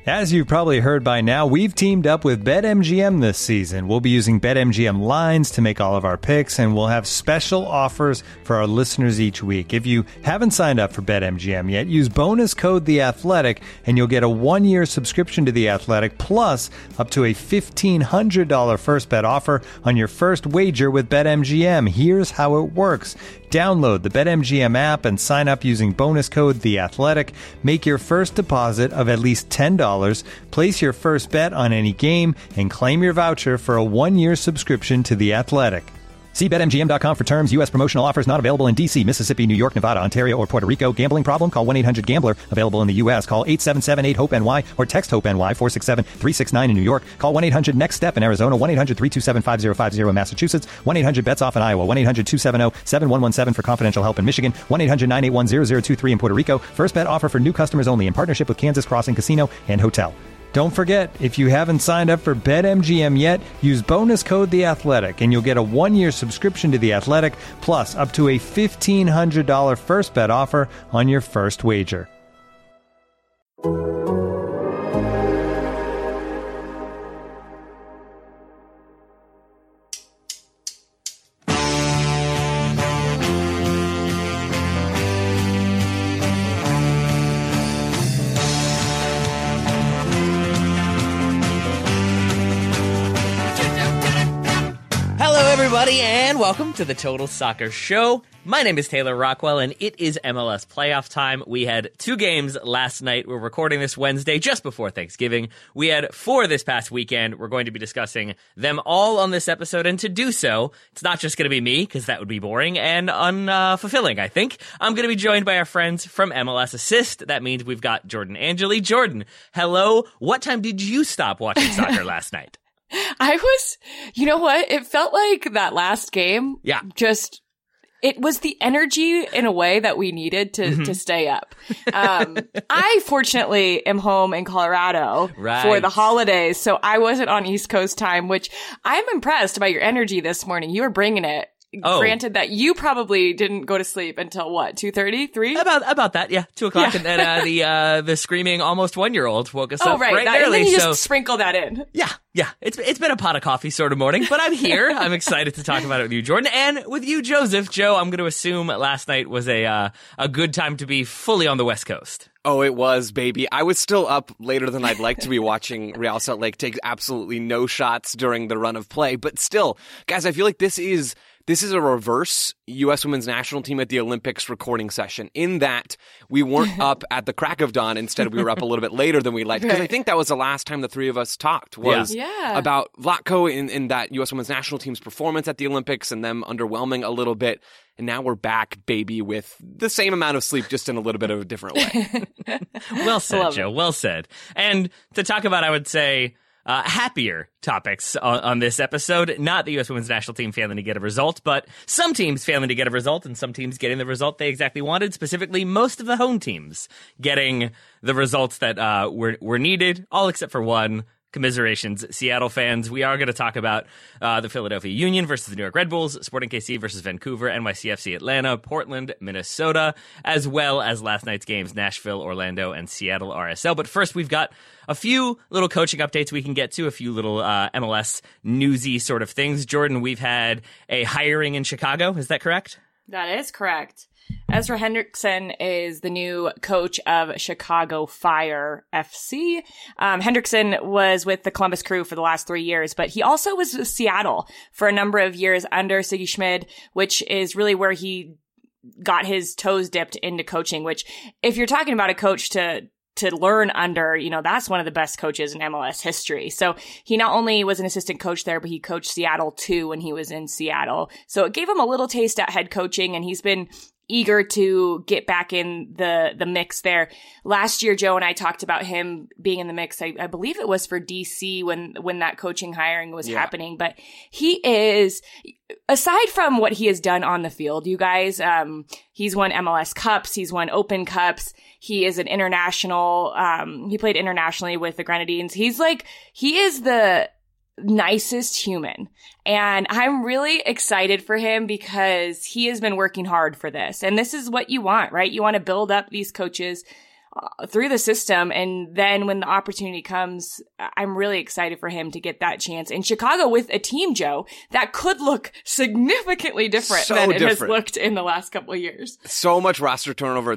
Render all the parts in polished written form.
As you've probably heard by now, we've teamed up with BetMGM this season. We'll be using BetMGM lines to make all of our picks, and we'll have special offers for our listeners each week. If you haven't signed up for BetMGM yet, use bonus code The Athletic, and you'll get a 1-year subscription to The Athletic, plus up to a $1,500 first bet offer on your first wager with BetMGM. Here's how it works. Download the BetMGM app and sign up using bonus code The Athletic. Make your first deposit of at least $10. Place your first bet on any game and claim your voucher for a 1-year subscription to The Athletic. See BetMGM.com for terms. U.S. promotional offers not available in D.C., Mississippi, New York, Nevada, Ontario, or Puerto Rico. Gambling problem? Call 1-800-GAMBLER. Available in the U.S. Call 877-8-HOPE-NY or text HOPE-NY 467-369 in New York. Call 1-800-NEXT-STEP in Arizona. 1-800-327-5050 in Massachusetts. 1-800-BETS-OFF in Iowa. 1-800-270-7117 for confidential help in Michigan. 1-800-981-0023 in Puerto Rico. First bet offer for new customers only in partnership with Kansas Crossing Casino and Hotel. Don't forget, if you haven't signed up for BetMGM yet, use bonus code The Athletic, and you'll get a 1-year subscription to The Athletic, plus up to a $1,500 first bet offer on your first wager. Everybody, and welcome to the Total Soccer Show. My name is Taylor Rockwell, and it is MLS playoff time. We had 2 games last night. We're recording this Wednesday, just before Thanksgiving. We had 4 this past weekend. We're going to be discussing them all on this episode, and to do so, it's not just going to be me, because that would be boring and unfulfilling, I think. I'm going to be joined by our friends from MLS Assist. That means we've got Jordan Angeli. Jordan, hello. What time did you stop watching soccer last night? You know what? It felt like that last game. Yeah. It was the energy in a way that we needed to stay up. I fortunately am home in Colorado for the holidays, so I wasn't on East Coast time, which I'm impressed by your energy this morning. You were bringing it. Oh. Granted that you probably didn't go to sleep until what, 2:30, 3? About that, yeah, 2 o'clock, yeah. And then the screaming almost 1-year-old woke us up right early. And then you just sprinkle that in. Yeah. It's been a pot of coffee sort of morning, but I'm here. I'm excited to talk about it with you, Jordan, and with you, Joseph. Joe, I'm going to assume last night was a good time to be fully on the West Coast. Oh, it was, baby. I was still up later than I'd like to be watching Real Salt Lake take absolutely no shots during the run of play, but still, guys, I feel like this is a reverse U.S. Women's National Team at the Olympics recording session, in that we weren't up at the crack of dawn. Instead, we were up a little bit later than we liked. Because I think that was the last time the three of us talked, was about Vlatko in that U.S. Women's National Team's performance at the Olympics and them underwhelming a little bit. And now we're back, baby, with the same amount of sleep, just in a little bit of a different way. Well said, Joe. Well said. And to talk about, I would say, happier topics on this episode. Not the U.S. Women's National Team failing to get a result, but some teams failing to get a result and some teams getting the result they exactly wanted. Specifically, most of the home teams getting the results that were needed, all except for one. Commiserations, Seattle fans. We are going to talk about the Philadelphia Union versus the New York Red Bulls, Sporting KC versus Vancouver, NYCFC Atlanta, Portland, Minnesota, as well as last night's games, Nashville, Orlando, and Seattle RSL. But first, we've got a few little coaching updates we can get to, a few little MLS newsy sort of things. Jordan, we've had a hiring in Chicago. Is that correct? That is correct. Ezra Hendrickson is the new coach of Chicago Fire FC. Hendrickson was with the Columbus Crew for the last 3 years, but he also was with Seattle for a number of years under Sigi Schmid, which is really where he got his toes dipped into coaching, which if you're talking about a coach to learn under, that's one of the best coaches in MLS history. So he not only was an assistant coach there, but he coached Seattle too when he was in Seattle. So it gave him a little taste at head coaching, and he's been eager to get back in the mix there. Last year, Joe and I talked about him being in the mix. I believe it was for DC when that coaching hiring was happening. But he is, aside from what he has done on the field, you guys, he's won MLS Cups. He's won Open Cups. He is an international. He played internationally with the Grenadines. He is the nicest human. And I'm really excited for him because he has been working hard for this. And this is what you want, right? You want to build up these coaches through the system. And then when the opportunity comes, I'm really excited for him to get that chance in Chicago with a team, Joe, that could look significantly different than it has looked in the last couple of years. So much roster turnover.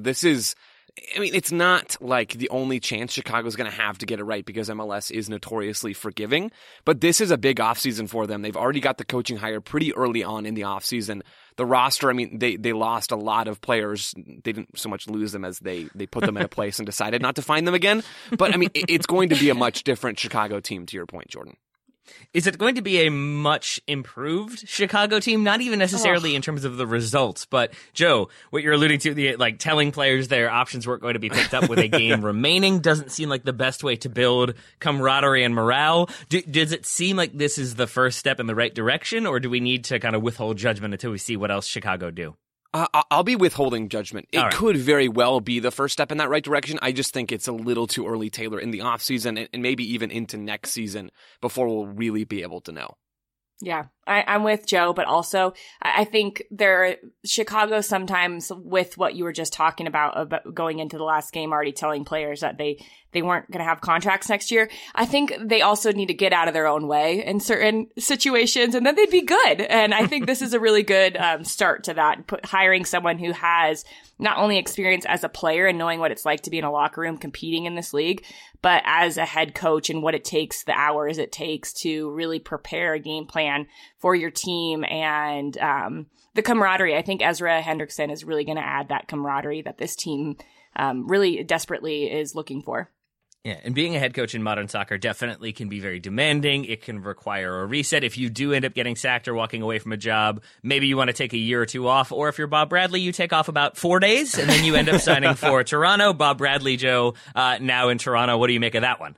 It's not like the only chance Chicago's going to have to get it right because MLS is notoriously forgiving, but this is a big offseason for them. They've already got the coaching hire pretty early on in the offseason. The roster, they lost a lot of players. They didn't so much lose them as they put them in a place and decided not to find them again. But, it's going to be a much different Chicago team, to your point, Jordan. Is it going to be a much improved Chicago team? Not even necessarily in terms of the results, but Joe, what you're alluding to, telling players their options weren't going to be picked up with a game remaining doesn't seem like the best way to build camaraderie and morale. Does it seem like this is the first step in the right direction, or do we need to kind of withhold judgment until we see what else Chicago do? I'll be withholding judgment. It could very well be the first step in that right direction. I just think it's a little too early, Taylor, in the offseason and maybe even into next season before we'll really be able to know. Yeah, I'm with Joe, but also I think Chicago sometimes, with what you were just talking about going into the last game, already telling players that they weren't going to have contracts next year. I think they also need to get out of their own way in certain situations, and then they'd be good. And I think this is a really good start to that, hiring someone who has not only experience as a player and knowing what it's like to be in a locker room competing in this league, but as a head coach and what it takes, the hours it takes to really prepare a game plan for your team and the camaraderie. I think Ezra Hendrickson is really going to add that camaraderie that this team really desperately is looking for. Yeah, and being a head coach in modern soccer definitely can be very demanding. It can require a reset. If you do end up getting sacked or walking away from a job, maybe you want to take a year or two off. Or if you're Bob Bradley, you take off about 4 days, and then you end up signing for Toronto. Bob Bradley, Joe, now in Toronto. What do you make of that one?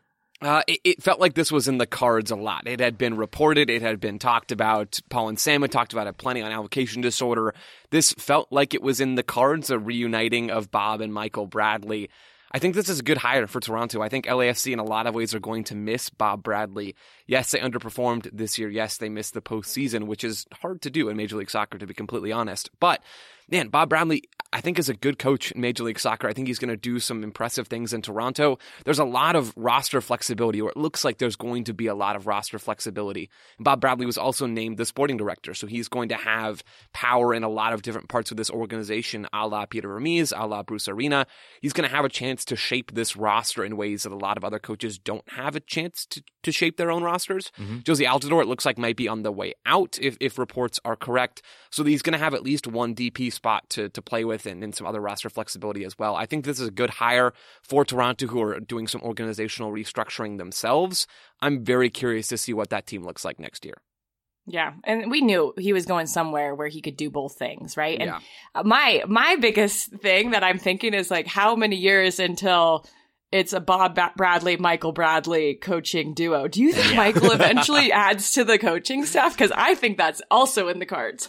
It felt like this was in the cards a lot. It had been reported. It had been talked about. Paul and Sam had talked about it plenty on allocation disorder. This felt like it was in the cards, a reuniting of Bob and Michael Bradley. I think this is a good hire for Toronto. I think LAFC in a lot of ways are going to miss Bob Bradley. Yes, they underperformed this year. Yes, they missed the postseason, which is hard to do in Major League Soccer, to be completely honest. But, man, Bob Bradley, I think, is a good coach in Major League Soccer. I think he's going to do some impressive things in Toronto. There's a lot of roster flexibility, or it looks like there's going to be a lot of roster flexibility. Bob Bradley was also named the sporting director, so he's going to have power in a lot of different parts of this organization, a la Peter Vermes, a la Bruce Arena. He's going to have a chance to shape this roster in ways that a lot of other coaches don't have a chance to shape their own rosters. Mm-hmm. Josie Altidore, it looks like, might be on the way out if reports are correct. So he's going to have at least one DP spot to play with and some other roster flexibility as well. I think this is a good hire for Toronto, who are doing some organizational restructuring themselves. I'm very curious to see what that team looks like next year. Yeah, and we knew he was going somewhere where he could do both things, right? Yeah. And my biggest thing that I'm thinking is, like, how many years until it's a Bob Bradley, Michael Bradley coaching duo? Do you think Michael eventually adds to the coaching staff? Because I think that's also in the cards.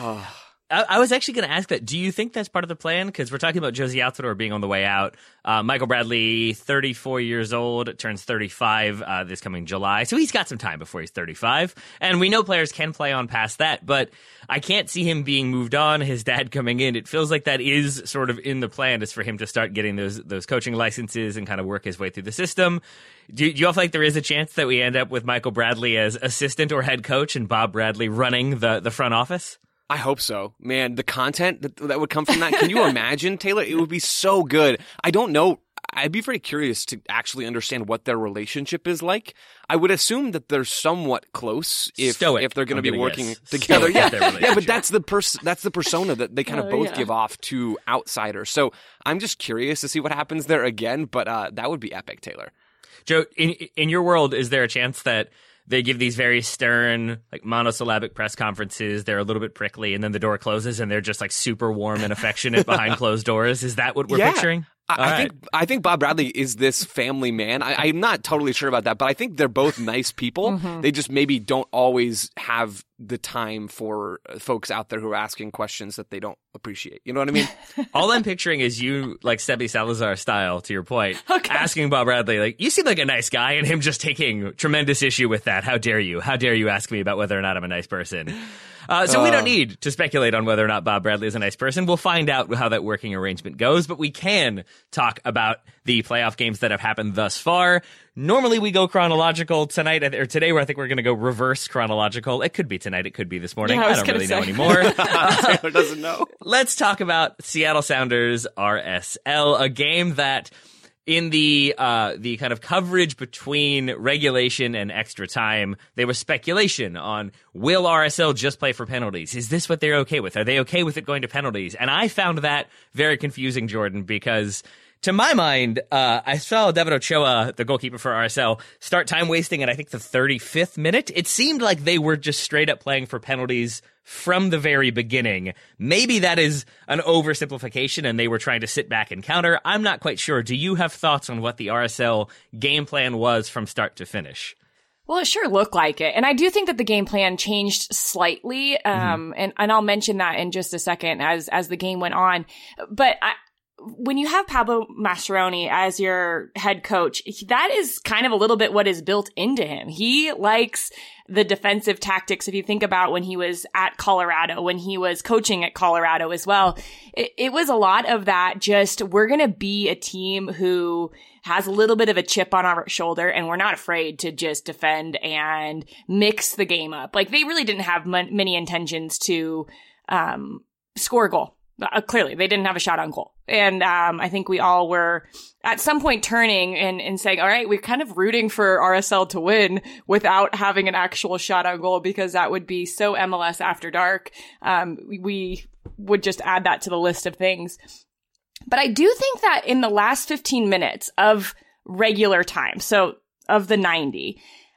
I was actually going to ask that. Do you think that's part of the plan? Because we're talking about Josie Altidore being on the way out. Michael Bradley, 34 years old, turns 35 this coming July. So he's got some time before he's 35. And we know players can play on past that, but I can't see him being moved on, his dad coming in. It feels like that is sort of in the plan, is for him to start getting those coaching licenses and kind of work his way through the system. Do you all feel like there is a chance that we end up with Michael Bradley as assistant or head coach and Bob Bradley running the front office? I hope so. Man, the content that would come from that, can you imagine, Taylor? It would be so good. I don't know. I'd be very curious to actually understand what their relationship is like. I would assume that they're somewhat close if they're going to be working together. Yeah, but that's the persona that they kind of both give off to outsiders. So I'm just curious to see what happens there again, but that would be epic, Taylor. Joe, in your world, is there a chance that they give these very stern, like, monosyllabic press conferences? They're a little bit prickly, and then the door closes, and they're just, like, super warm and affectionate behind closed doors. Is that what we're picturing? I think Bob Bradley is this family man. I'm not totally sure about that, but I think they're both nice people. Mm-hmm. They just maybe don't always have the time for folks out there who are asking questions that they don't appreciate. You know what I mean? All I'm picturing is you, like Sebi Salazar style, to your point, asking Bob Bradley, like, you seem like a nice guy, and him just taking tremendous issue with that. How dare you? How dare you ask me about whether or not I'm a nice person? So we don't need to speculate on whether or not Bob Bradley is a nice person. We'll find out how that working arrangement goes, but we can talk about the playoff games that have happened thus far. Normally we go chronological tonight, or today, where I think we're going to go reverse chronological. It could be tonight. It could be this morning. Yeah, I don't really know anymore. Taylor doesn't know. Let's talk about Seattle Sounders RSL, a game that in the kind of coverage between regulation and extra time, there was speculation on, will RSL just play for penalties? Is this what they're okay with? Are they okay with it going to penalties? And I found that very confusing, Jordan, because to my mind, I saw David Ochoa, the goalkeeper for RSL, start time wasting at, I think, the 35th minute. It seemed like they were just straight up playing for penalties from the very beginning. Maybe that is an oversimplification and they were trying to sit back and counter. I'm not quite sure. Do you have thoughts on what the RSL game plan was from start to finish? Well, it sure looked like it. And I do think that the game plan changed slightly. And I'll mention that in just a second as the game went on. But when you have Pablo Mascheroni as your head coach, that is kind of a little bit what is built into him. He likes the defensive tactics. If you think about when he was at Colorado, when he was coaching at Colorado as well, it was a lot of that. Just, we're going to be a team who has a little bit of a chip on our shoulder, and we're not afraid to just defend and mix the game up. Like, they really didn't have many intentions to score a goal. Clearly, they didn't have a shot on goal. And I think we all were at some point turning and saying, all right, we're kind of rooting for RSL to win without having an actual shot on goal, because that would be so MLS After Dark. We would just add that to the list of things. But I do think that in the last 15 minutes of regular time, so of the 90,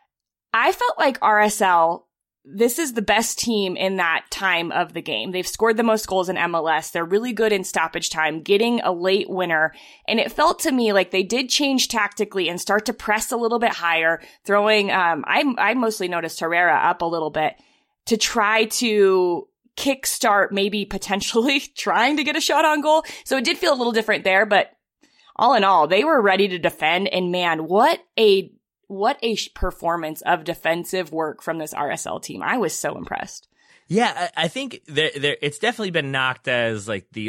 I felt like RSL, this is the best team in that time of the game. They've scored the most goals in MLS. They're really good in stoppage time, getting a late winner. And it felt to me like they did change tactically and start to press a little bit higher, throwing, I mostly noticed Herrera up a little bit to try to kickstart maybe potentially trying to get a shot on goal. So it did feel a little different there, but all in all, they were ready to defend. And man, what a performance of defensive work from this RSL team. I was so impressed. Yeah, I think it's definitely been knocked as like the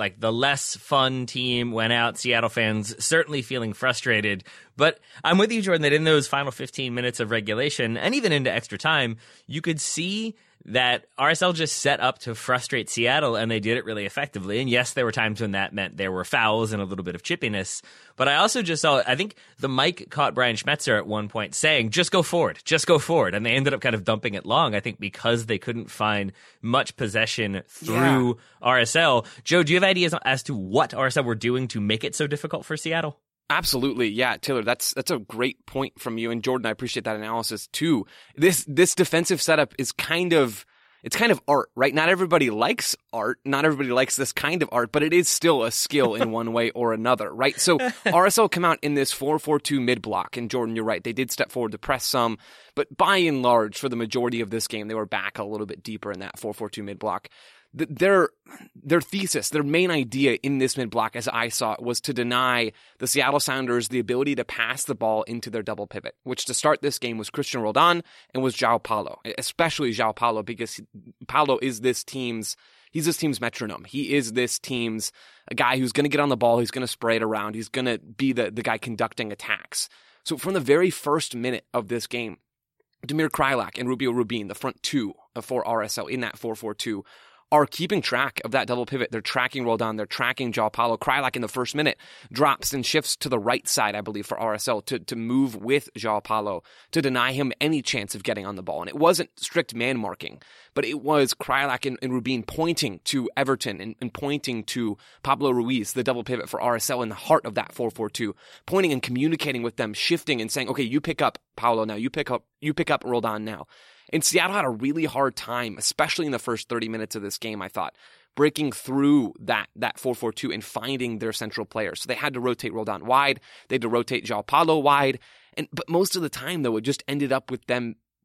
less fun team went out. Seattle fans certainly feeling frustrated. But I'm with you, Jordan, that in those final 15 minutes of regulation and even into extra time, you could see that RSL just set up to frustrate Seattle, and they did it really effectively. And yes, there were times when that meant there were fouls and a little bit of chippiness. But I also just saw, I think the mic caught Brian Schmetzer at one point saying, just go forward. And they ended up kind of dumping it long, I think, because they couldn't find much possession through RSL. Joe, do you have ideas as to what RSL were doing to make it so difficult for Seattle? Absolutely. Yeah, Taylor, that's a great point from you. And Jordan, I appreciate that analysis too. This defensive setup is kind of art, right? Not everybody likes art. Not everybody likes this kind of art, but it is still a skill in one way or another, right? So RSL come out in this 4-4-2 mid-block. And Jordan, you're right. They did step forward to press some, but by and large, for the majority of this game, they were back a little bit deeper in that 4-4-2 mid-block. Their thesis, their main idea in this mid-block, as I saw it, was to deny the Seattle Sounders the ability to pass the ball into their double pivot, which to start this game was Christian Roldan and was João Paulo, especially João Paulo, because Paulo is this team's metronome. He is this team's a guy who's going to get on the ball, he's going to spray it around, he's going to be the guy conducting attacks. So from the very first minute of this game, Damir Kreilach and Rubio Rubin, the front two for RSL in that 4-4-2, are keeping track of that double pivot. They're tracking Roldan. They're tracking João Paulo. Kreilach in the first minute drops and shifts to the right side, I believe, for RSL to move with João Paulo to deny him any chance of getting on the ball. And it wasn't strict man marking, but it was Kreilach and Rubin pointing to Everton and pointing to Pablo Ruiz, the double pivot for RSL in the heart of that 4-4-2, pointing and communicating with them, shifting and saying, okay, you pick up Paulo now. You pick up Roldan now. And Seattle had a really hard time, especially in the first 30 minutes of this game, I thought, breaking through that 4-4-2 and finding their central players. So they had to rotate Roldan wide. They had to rotate João Paulo wide. But most of the time, though, it just ended up with them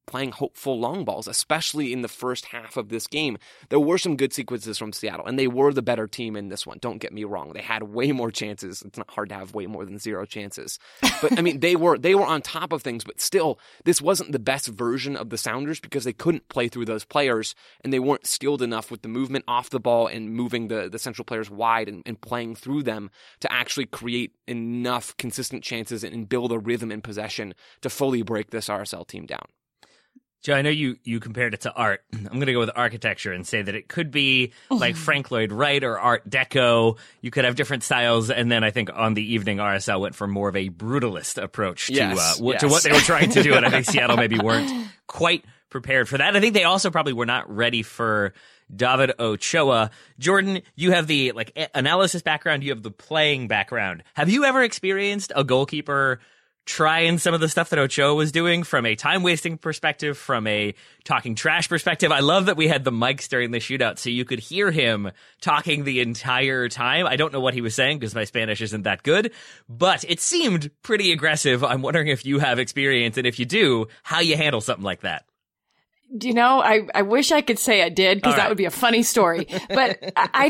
playing hopeful long balls, especially in the first half of this game. There were some good sequences from Seattle, and they were the better team in this one. Don't get me wrong. They had way more chances. It's not hard to have way more than 0 chances. But, I mean, they were on top of things, but still, this wasn't the best version of the Sounders because they couldn't play through those players, and they weren't skilled enough with the movement off the ball and moving the central players wide and playing through them to actually create enough consistent chances and build a rhythm in possession to fully break this RSL team down. Joe, I know you compared it to art. I'm going to go with architecture and say that it could be like Frank Lloyd Wright or Art Deco. You could have different styles. And then I think on the evening, RSL went for more of a brutalist approach to what they were trying to do. And I think Seattle maybe weren't quite prepared for that. I think they also probably were not ready for David Ochoa. Jordan, you have the analysis background. You have the playing background. Have you ever experienced a goalkeeper trying some of the stuff that Ochoa was doing from a time-wasting perspective, from a talking trash perspective? I love that we had the mics during the shootout so you could hear him talking the entire time. I don't know what he was saying because my Spanish isn't that good, but it seemed pretty aggressive. I'm wondering if you have experience, and if you do, how you handle something like that. You know, I wish I could say I did, because that would be a funny story. But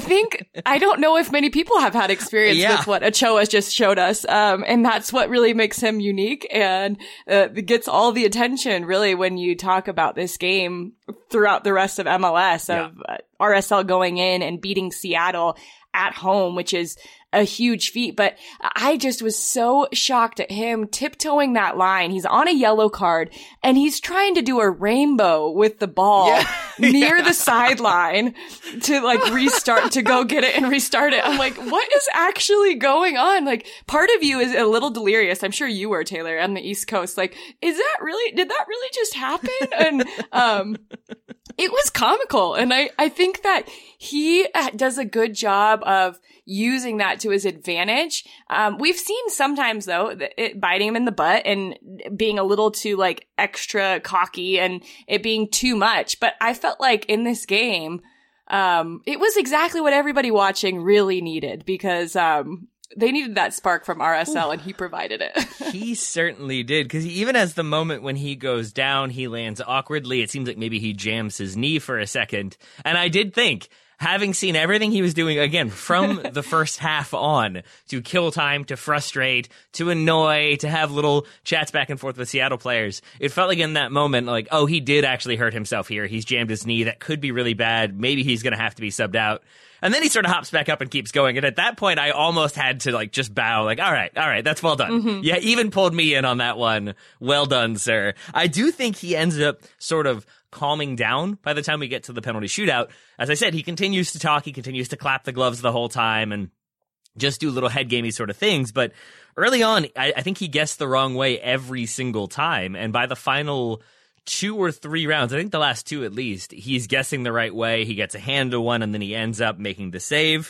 I don't know if many people have had experience with what Ochoa just showed us. And that's what really makes him unique and gets all the attention, really, when you talk about this game throughout the rest of MLS, of RSL going in and beating Seattle at home, which is a huge feat. But I just was so shocked at him tiptoeing that line. He's on a yellow card and he's trying to do a rainbow with the ball near the sideline to restart, to go get it and restart it. I'm like, what is actually going on? Like, part of you is a little delirious. I'm sure you were, Taylor, on the East Coast. Like, did that really just happen? And, it was comical. And I think that he does a good job of using that to his advantage. We've seen sometimes, though, it biting him in the butt and being a little too extra cocky and it being too much. But I felt like in this game, it was exactly what everybody watching really needed, because they needed that spark from RSL, and he provided it. He certainly did, because he even has the moment when he goes down, he lands awkwardly. It seems like maybe he jams his knee for a second. And I did think, having seen everything he was doing, again, from the first half on, to kill time, to frustrate, to annoy, to have little chats back and forth with Seattle players, it felt like in that moment, he did actually hurt himself here. He's jammed his knee. That could be really bad. Maybe he's going to have to be subbed out. And then he sort of hops back up and keeps going. And at that point, I almost had to just bow, all right, that's well done. Mm-hmm. Yeah, even pulled me in on that one. Well done, sir. I do think he ends up sort of calming down by the time we get to the penalty shootout. As I said, he continues to talk. He continues to clap the gloves the whole time and just do little head gamey sort of things. But early on, I think he guessed the wrong way every single time. And by the final 2 or 3 rounds, I think the last 2 at least, he's guessing the right way. He gets a hand to one, and then he ends up making the save.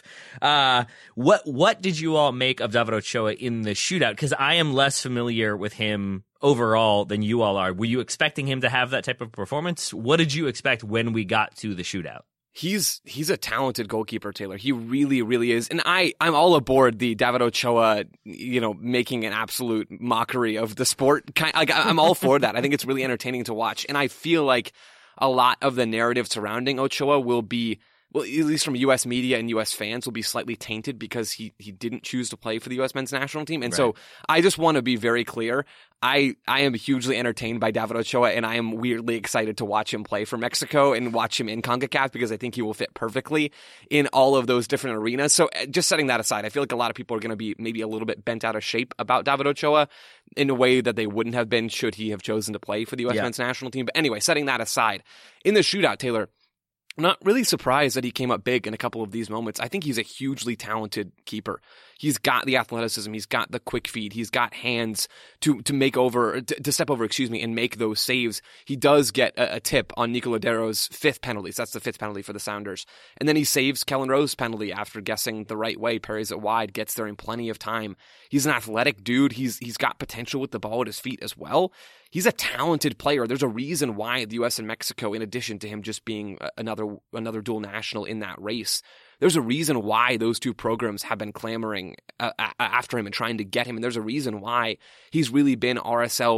What did you all make of David Ochoa in the shootout? Because I am less familiar with him overall than you all are. Were you expecting him to have that type of performance? What did you expect when we got to the shootout? He's a talented goalkeeper, Taylor. He really, really is. And I'm all aboard the David Ochoa, making an absolute mockery of the sport. I'm all for that. I think it's really entertaining to watch. And I feel like a lot of the narrative surrounding Ochoa will be, well, at least from U.S. media and U.S. fans, will be slightly tainted because he didn't choose to play for the U.S. men's national team. And so I just want to be very clear. I am hugely entertained by David Ochoa, and I am weirdly excited to watch him play for Mexico and watch him in CONCACAF, because I think he will fit perfectly in all of those different arenas. So just setting that aside, I feel like a lot of people are going to be maybe a little bit bent out of shape about David Ochoa in a way that they wouldn't have been should he have chosen to play for the U.S. men's national team. But anyway, setting that aside, in the shootout, Taylor, I'm not really surprised that he came up big in a couple of these moments. I think he's a hugely talented keeper. He's got the athleticism. He's got the quick feet. He's got hands to step over, and make those saves. He does get a tip on Nico Lodeiro's 5th penalty. So that's the 5th penalty for the Sounders. And then he saves Kellen Rowe's penalty after guessing the right way, parries it wide, gets there in plenty of time. He's an athletic dude. He's got potential with the ball at his feet as well. He's a talented player. There's a reason why the U.S. and Mexico, in addition to him just being another dual national in that race, there's a reason why those 2 programs have been clamoring after him and trying to get him. And there's a reason why he's really been RSL's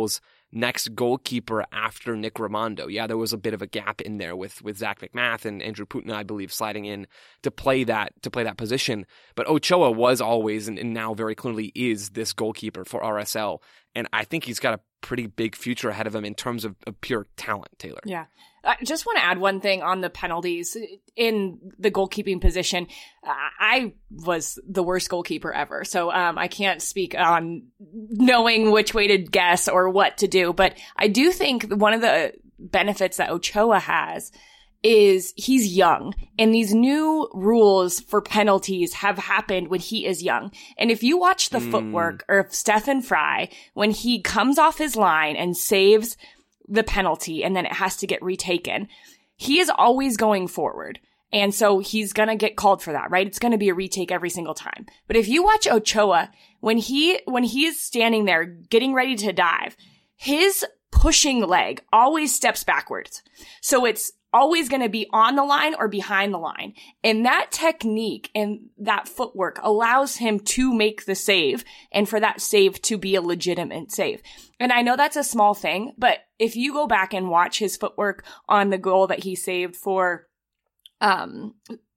next goalkeeper after Nick Rimando. Yeah, there was a bit of a gap in there with Zach McMath and Andrew Putna, I believe, sliding in to play that position. But Ochoa was always and now very clearly is this goalkeeper for RSL. And I think he's got a pretty big future ahead of him in terms of pure talent, Taylor. Yeah. I just want to add one thing on the penalties in the goalkeeping position. I was the worst goalkeeper ever, so I can't speak on knowing which way to guess or what to do. But I do think one of the benefits that Ochoa has is he's young, and these new rules for penalties have happened when he is young. And if you watch the footwork of Stefan Frei, when he comes off his line and saves the penalty and then it has to get retaken, he is always going forward. And so he's going to get called for that, right? It's going to be a retake every single time. But if you watch Ochoa, when he is standing there getting ready to dive, his pushing leg always steps backwards. So it's always going to be on the line or behind the line. And that technique and that footwork allows him to make the save and for that save to be a legitimate save. And I know that's a small thing, but if you go back and watch his footwork on the goal that he saved for Kellen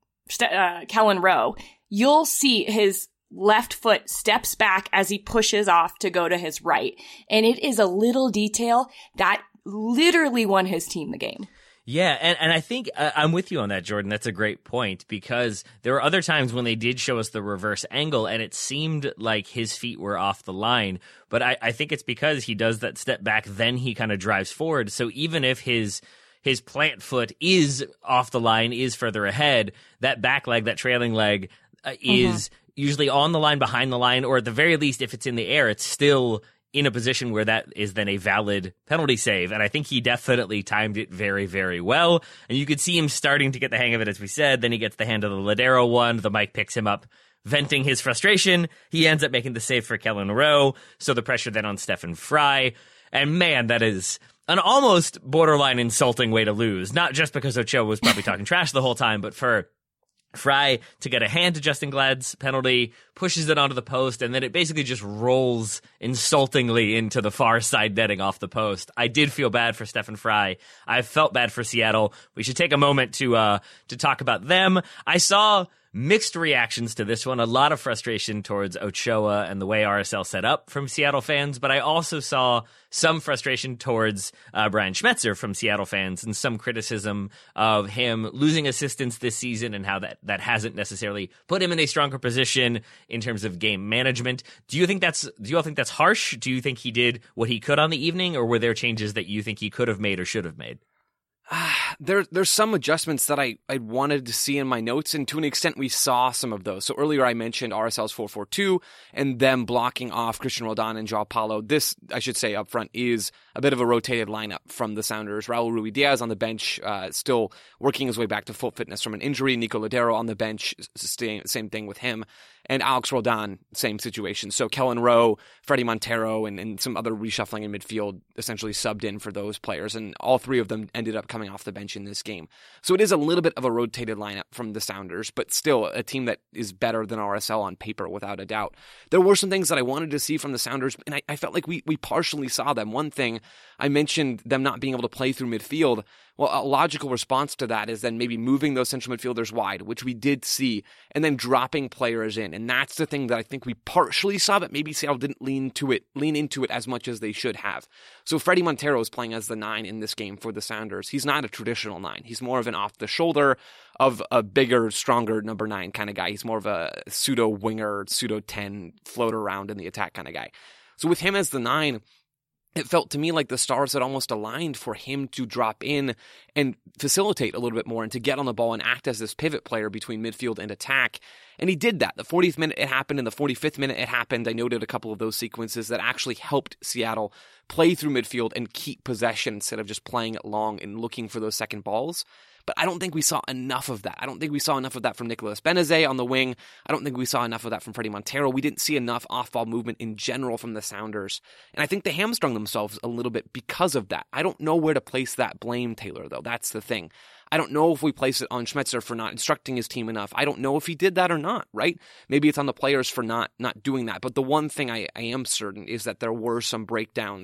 Rowe, you'll see his left foot steps back as he pushes off to go to his right. And it is a little detail that literally won his team the game. Yeah, and I think I'm with you on that, Jordan. That's a great point, because there were other times when they did show us the reverse angle and it seemed like his feet were off the line. But I think it's because he does that step back, then he kind of drives forward. So even if his plant foot is off the line, is further ahead, that back leg, that trailing leg is usually on the line, behind the line, or at the very least, if it's in the air, it's still in a position where that is then a valid penalty save. And I think he definitely timed it very, very well. And you could see him starting to get the hang of it, as we said. Then he gets the hand of the Ladero one. The mic picks him up, venting his frustration. He ends up making the save for Kellen Rowe. So the pressure then on Stefan Frei. And man, that is an almost borderline insulting way to lose. Not just because Ochoa was probably talking trash the whole time, but for Frei to get a hand to Justin Glad's penalty, pushes it onto the post, and then it basically just rolls insultingly into the far side netting off the post. I did feel bad for Stefan Frei. I felt bad for Seattle. We should take a moment to talk about them. I saw mixed reactions to this one. A lot of frustration towards Ochoa and the way RSL set up from Seattle fans, but I also saw some frustration towards Brian Schmetzer from Seattle fans and some criticism of him losing assistance this season and how that hasn't necessarily put him in a stronger position in terms of game management. Do you all think that's harsh? Do you think he did what he could on the evening, or were there changes that you think he could have made or should have made? There's some adjustments that I wanted to see in my notes, and to an extent we saw some of those. So earlier I mentioned RSL's 4-4-2 and them blocking off Christian Roldan and Joao Paulo. This, I should say up front, is a bit of a rotated lineup from the Sounders. Raul Ruidiaz on the bench, still working his way back to full fitness from an injury. Nico Ladero on the bench, same thing with him. And Alex Roldan, same situation. So Kellen Rowe, Freddie Montero, and some other reshuffling in midfield essentially subbed in for those players. And all three of them ended up coming off the bench in this game. So it is a little bit of a rotated lineup from the Sounders, but still a team that is better than RSL on paper, without a doubt. There were some things that I wanted to see from the Sounders, and I felt like we partially saw them. One thing, I mentioned them not being able to play through midfield. Well, a logical response to that is then maybe moving those central midfielders wide, which we did see, and then dropping players in. And that's the thing that I think we partially saw, but maybe Seattle didn't lean into it as much as they should have. So Freddie Montero is playing as the 9 in this game for the Sounders. He's not a traditional 9. He's more of an off-the-shoulder of a bigger, stronger number 9 kind of guy. He's more of a pseudo-winger, pseudo-10, float around in the attack kind of guy. So with him as the 9, it felt to me like the stars had almost aligned for him to drop in and facilitate a little bit more and to get on the ball and act as this pivot player between midfield and attack. And he did that. The 40th minute it happened, and the 45th minute it happened. I noted a couple of those sequences that actually helped Seattle play through midfield and keep possession instead of just playing it long and looking for those second balls. But I don't think we saw enough of that. I don't think we saw enough of that from Nicolas Benezet on the wing. I don't think we saw enough of that from Freddie Montero. We didn't see enough off-ball movement in general from the Sounders. And I think they hamstrung themselves a little bit because of that. I don't know where to place that blame, Taylor, though. That's the thing. I don't know if we place it on Schmetzer for not instructing his team enough. I don't know if he did that or not, right? Maybe it's on the players for not doing that. But the one thing I am certain is that there were some breakdowns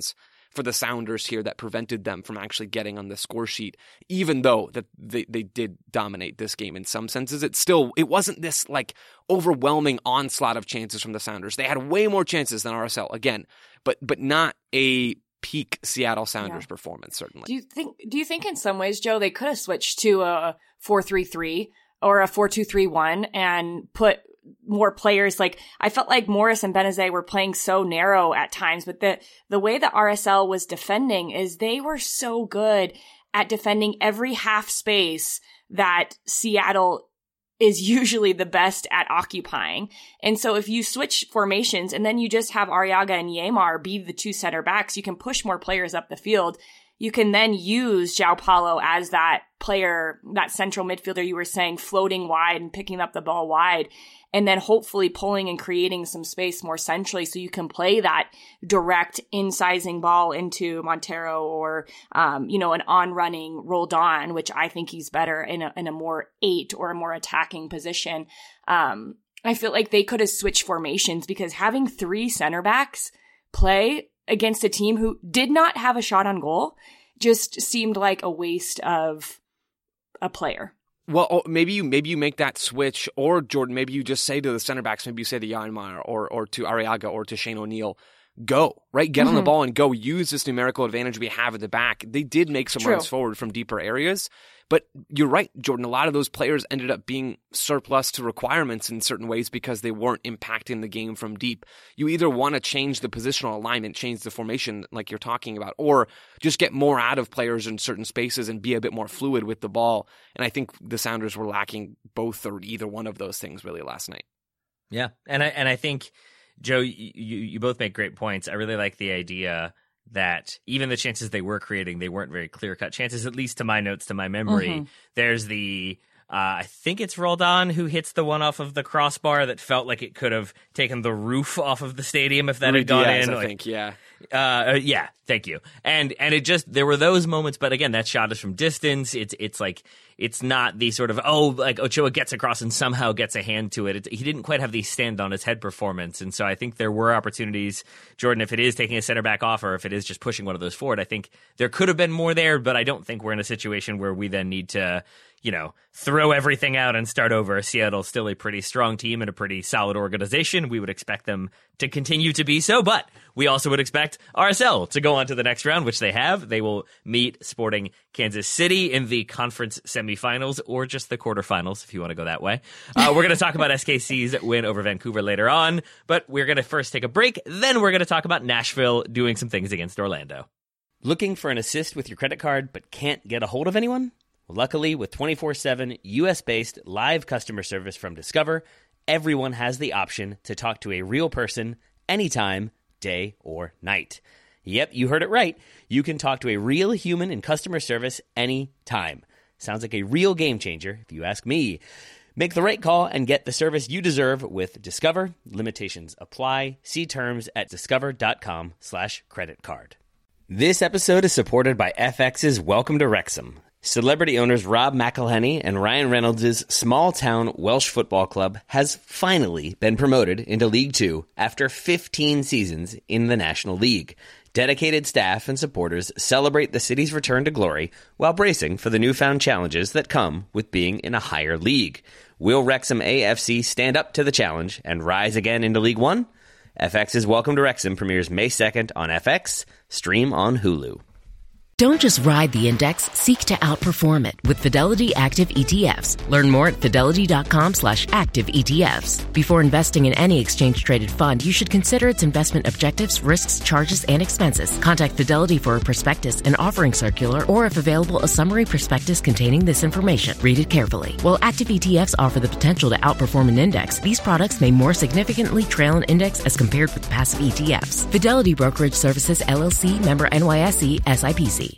for the Sounders here that prevented them from actually getting on the score sheet, even though that they did dominate this game in some senses. It wasn't this like overwhelming onslaught of chances from the Sounders. They had way more chances than RSL, again, but not a peak Seattle Sounders performance, certainly. Do you think in some ways, Joe, they could have switched to a 4-3-3 or a 4-2-3-1 and put more players? Like, I felt like Morris and Benazet were playing so narrow at times, but the way that RSL was defending is they were so good at defending every half space that Seattle is usually the best at occupying. And so if you switch formations and then you just have Arriaga and Yeimar be the two center backs, you can push more players up the field. You can then use João Paulo as that player, that central midfielder you were saying, floating wide and picking up the ball wide, and then hopefully pulling and creating some space more centrally so you can play that direct incising ball into Montero or, an on-running Roldan, which I think he's better in a more 8 or a more attacking position. I feel like they could have switched formations, because having 3 center backs play against a team who did not have a shot on goal just seemed like a waste of a player. Well, maybe you make that switch, or Jordan, maybe you just say to the center backs, maybe you say to Yeimar or to Arriaga or to Shane O'Neill, go, right? Get on the ball and go. Use this numerical advantage we have at the back. They did make some runs forward from deeper areas, but you're right, Jordan. A lot of those players ended up being surplus to requirements in certain ways because they weren't impacting the game from deep. You either want to change the positional alignment, change the formation like you're talking about, or just get more out of players in certain spaces and be a bit more fluid with the ball. And I think the Sounders were lacking both or either one of those things really last night. Yeah, and I think, Joe, you both make great points. I really like the idea that even the chances they were creating, they weren't very clear-cut chances, at least to my notes, to my memory. Mm-hmm. There's the, I think it's Roldan who hits the one off of the crossbar that felt like it could have taken the roof off of the stadium if that had gone in. I think, yeah. Yeah, thank you. And it just, there were those moments, but again, that shot is from distance. It's like, it's not the sort of, like Ochoa gets across and somehow gets a hand to it. He didn't quite have the stand on his head performance. And so I think there were opportunities, Jordan, if it is taking a center back off or if it is just pushing one of those forward, I think there could have been more there, but I don't think we're in a situation where we then need to, throw everything out and start over. Seattle's still a pretty strong team and a pretty solid organization. We would expect them to continue to be so, but we also would expect RSL to go on to the next round, which they have. They will meet Sporting Kansas City in the conference semifinals, or just the quarterfinals if you want to go that way. We're going to talk about SKC's win over Vancouver later on, but we're going to first take a break. Then we're going to talk about Nashville doing some things against Orlando. Looking for an assist with your credit card but can't get a hold of anyone? Luckily, with 24/7 U.S.-based live customer service from Discover, everyone has the option to talk to a real person anytime, day or night. Yep, you heard it right. You can talk to a real human in customer service anytime. Sounds like a real game changer, if you ask me. Make the right call and get the service you deserve with Discover. Limitations apply. See terms at discover.com/creditcard. This episode is supported by FX's Welcome to Wrexham. Celebrity owners Rob McElhenney and Ryan Reynolds' small-town Welsh football club has finally been promoted into League Two after 15 seasons in the National League. Dedicated staff and supporters celebrate the city's return to glory while bracing for the newfound challenges that come with being in a higher league. Will Wrexham AFC stand up to the challenge and rise again into League One? FX's Welcome to Wrexham premieres May 2nd on FX, stream on Hulu. Don't just ride the index, seek to outperform it with Fidelity Active ETFs. Learn more at fidelity.com/active ETFs. Before investing in any exchange-traded fund, you should consider its investment objectives, risks, charges, and expenses. Contact Fidelity for a prospectus, an offering circular, or if available, a summary prospectus containing this information. Read it carefully. While active ETFs offer the potential to outperform an index, these products may more significantly trail an index as compared with passive ETFs. Fidelity Brokerage Services, LLC, member NYSE, SIPC.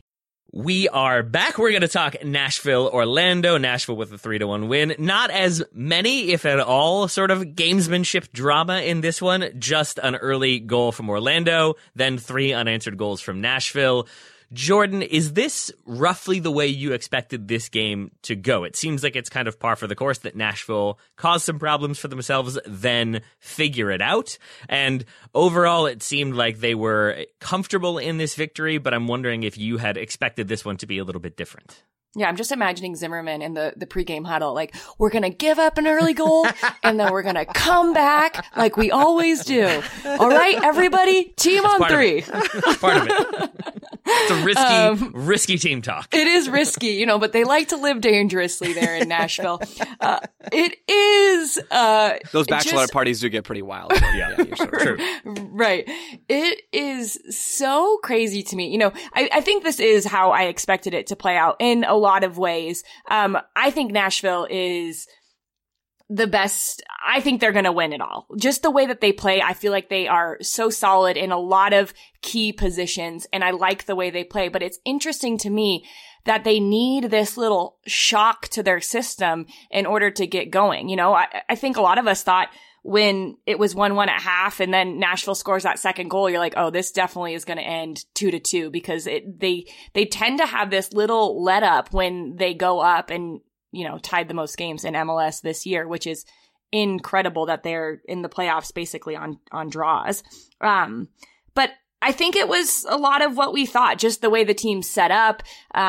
We are back. We're going to talk Nashville-Orlando. Nashville with a 3-1 win. Not as many, if at all, sort of gamesmanship drama in this one. Just an early goal from Orlando, then 3 unanswered goals from Nashville. Jordan, is this roughly the way you expected this game to go? It seems like it's kind of par for the course that Nashville caused some problems for themselves, then figure it out. And overall, it seemed like they were comfortable in this victory, but I'm wondering if you had expected this one to be a little bit different. Yeah, I'm just imagining Zimmerman in the pregame huddle, like, we're going to give up an early goal and then we're going to come back like we always do. All right, everybody, team on three. Part of it. It's a risky team talk. It is risky, but they like to live dangerously there in Nashville. It is. Those bachelor parties do get pretty wild. Yeah, you're so true. Right. It is so crazy to me. I think this is how I expected it to play out in a lot of ways. I think Nashville is the best. I think they're going to win it all. Just the way that they play, I feel like they are so solid in a lot of key positions, and I like the way they play. But it's interesting to me that they need this little shock to their system in order to get going. I think a lot of us thought when it was 1-1 at half and then Nashville scores that second goal, you're like, oh, this definitely is going to end 2-2, because they tend to have this little let up when they go up and, tied the most games in MLS this year, which is incredible that they're in the playoffs basically on draws. But I think it was a lot of what we thought, just the way the team set up,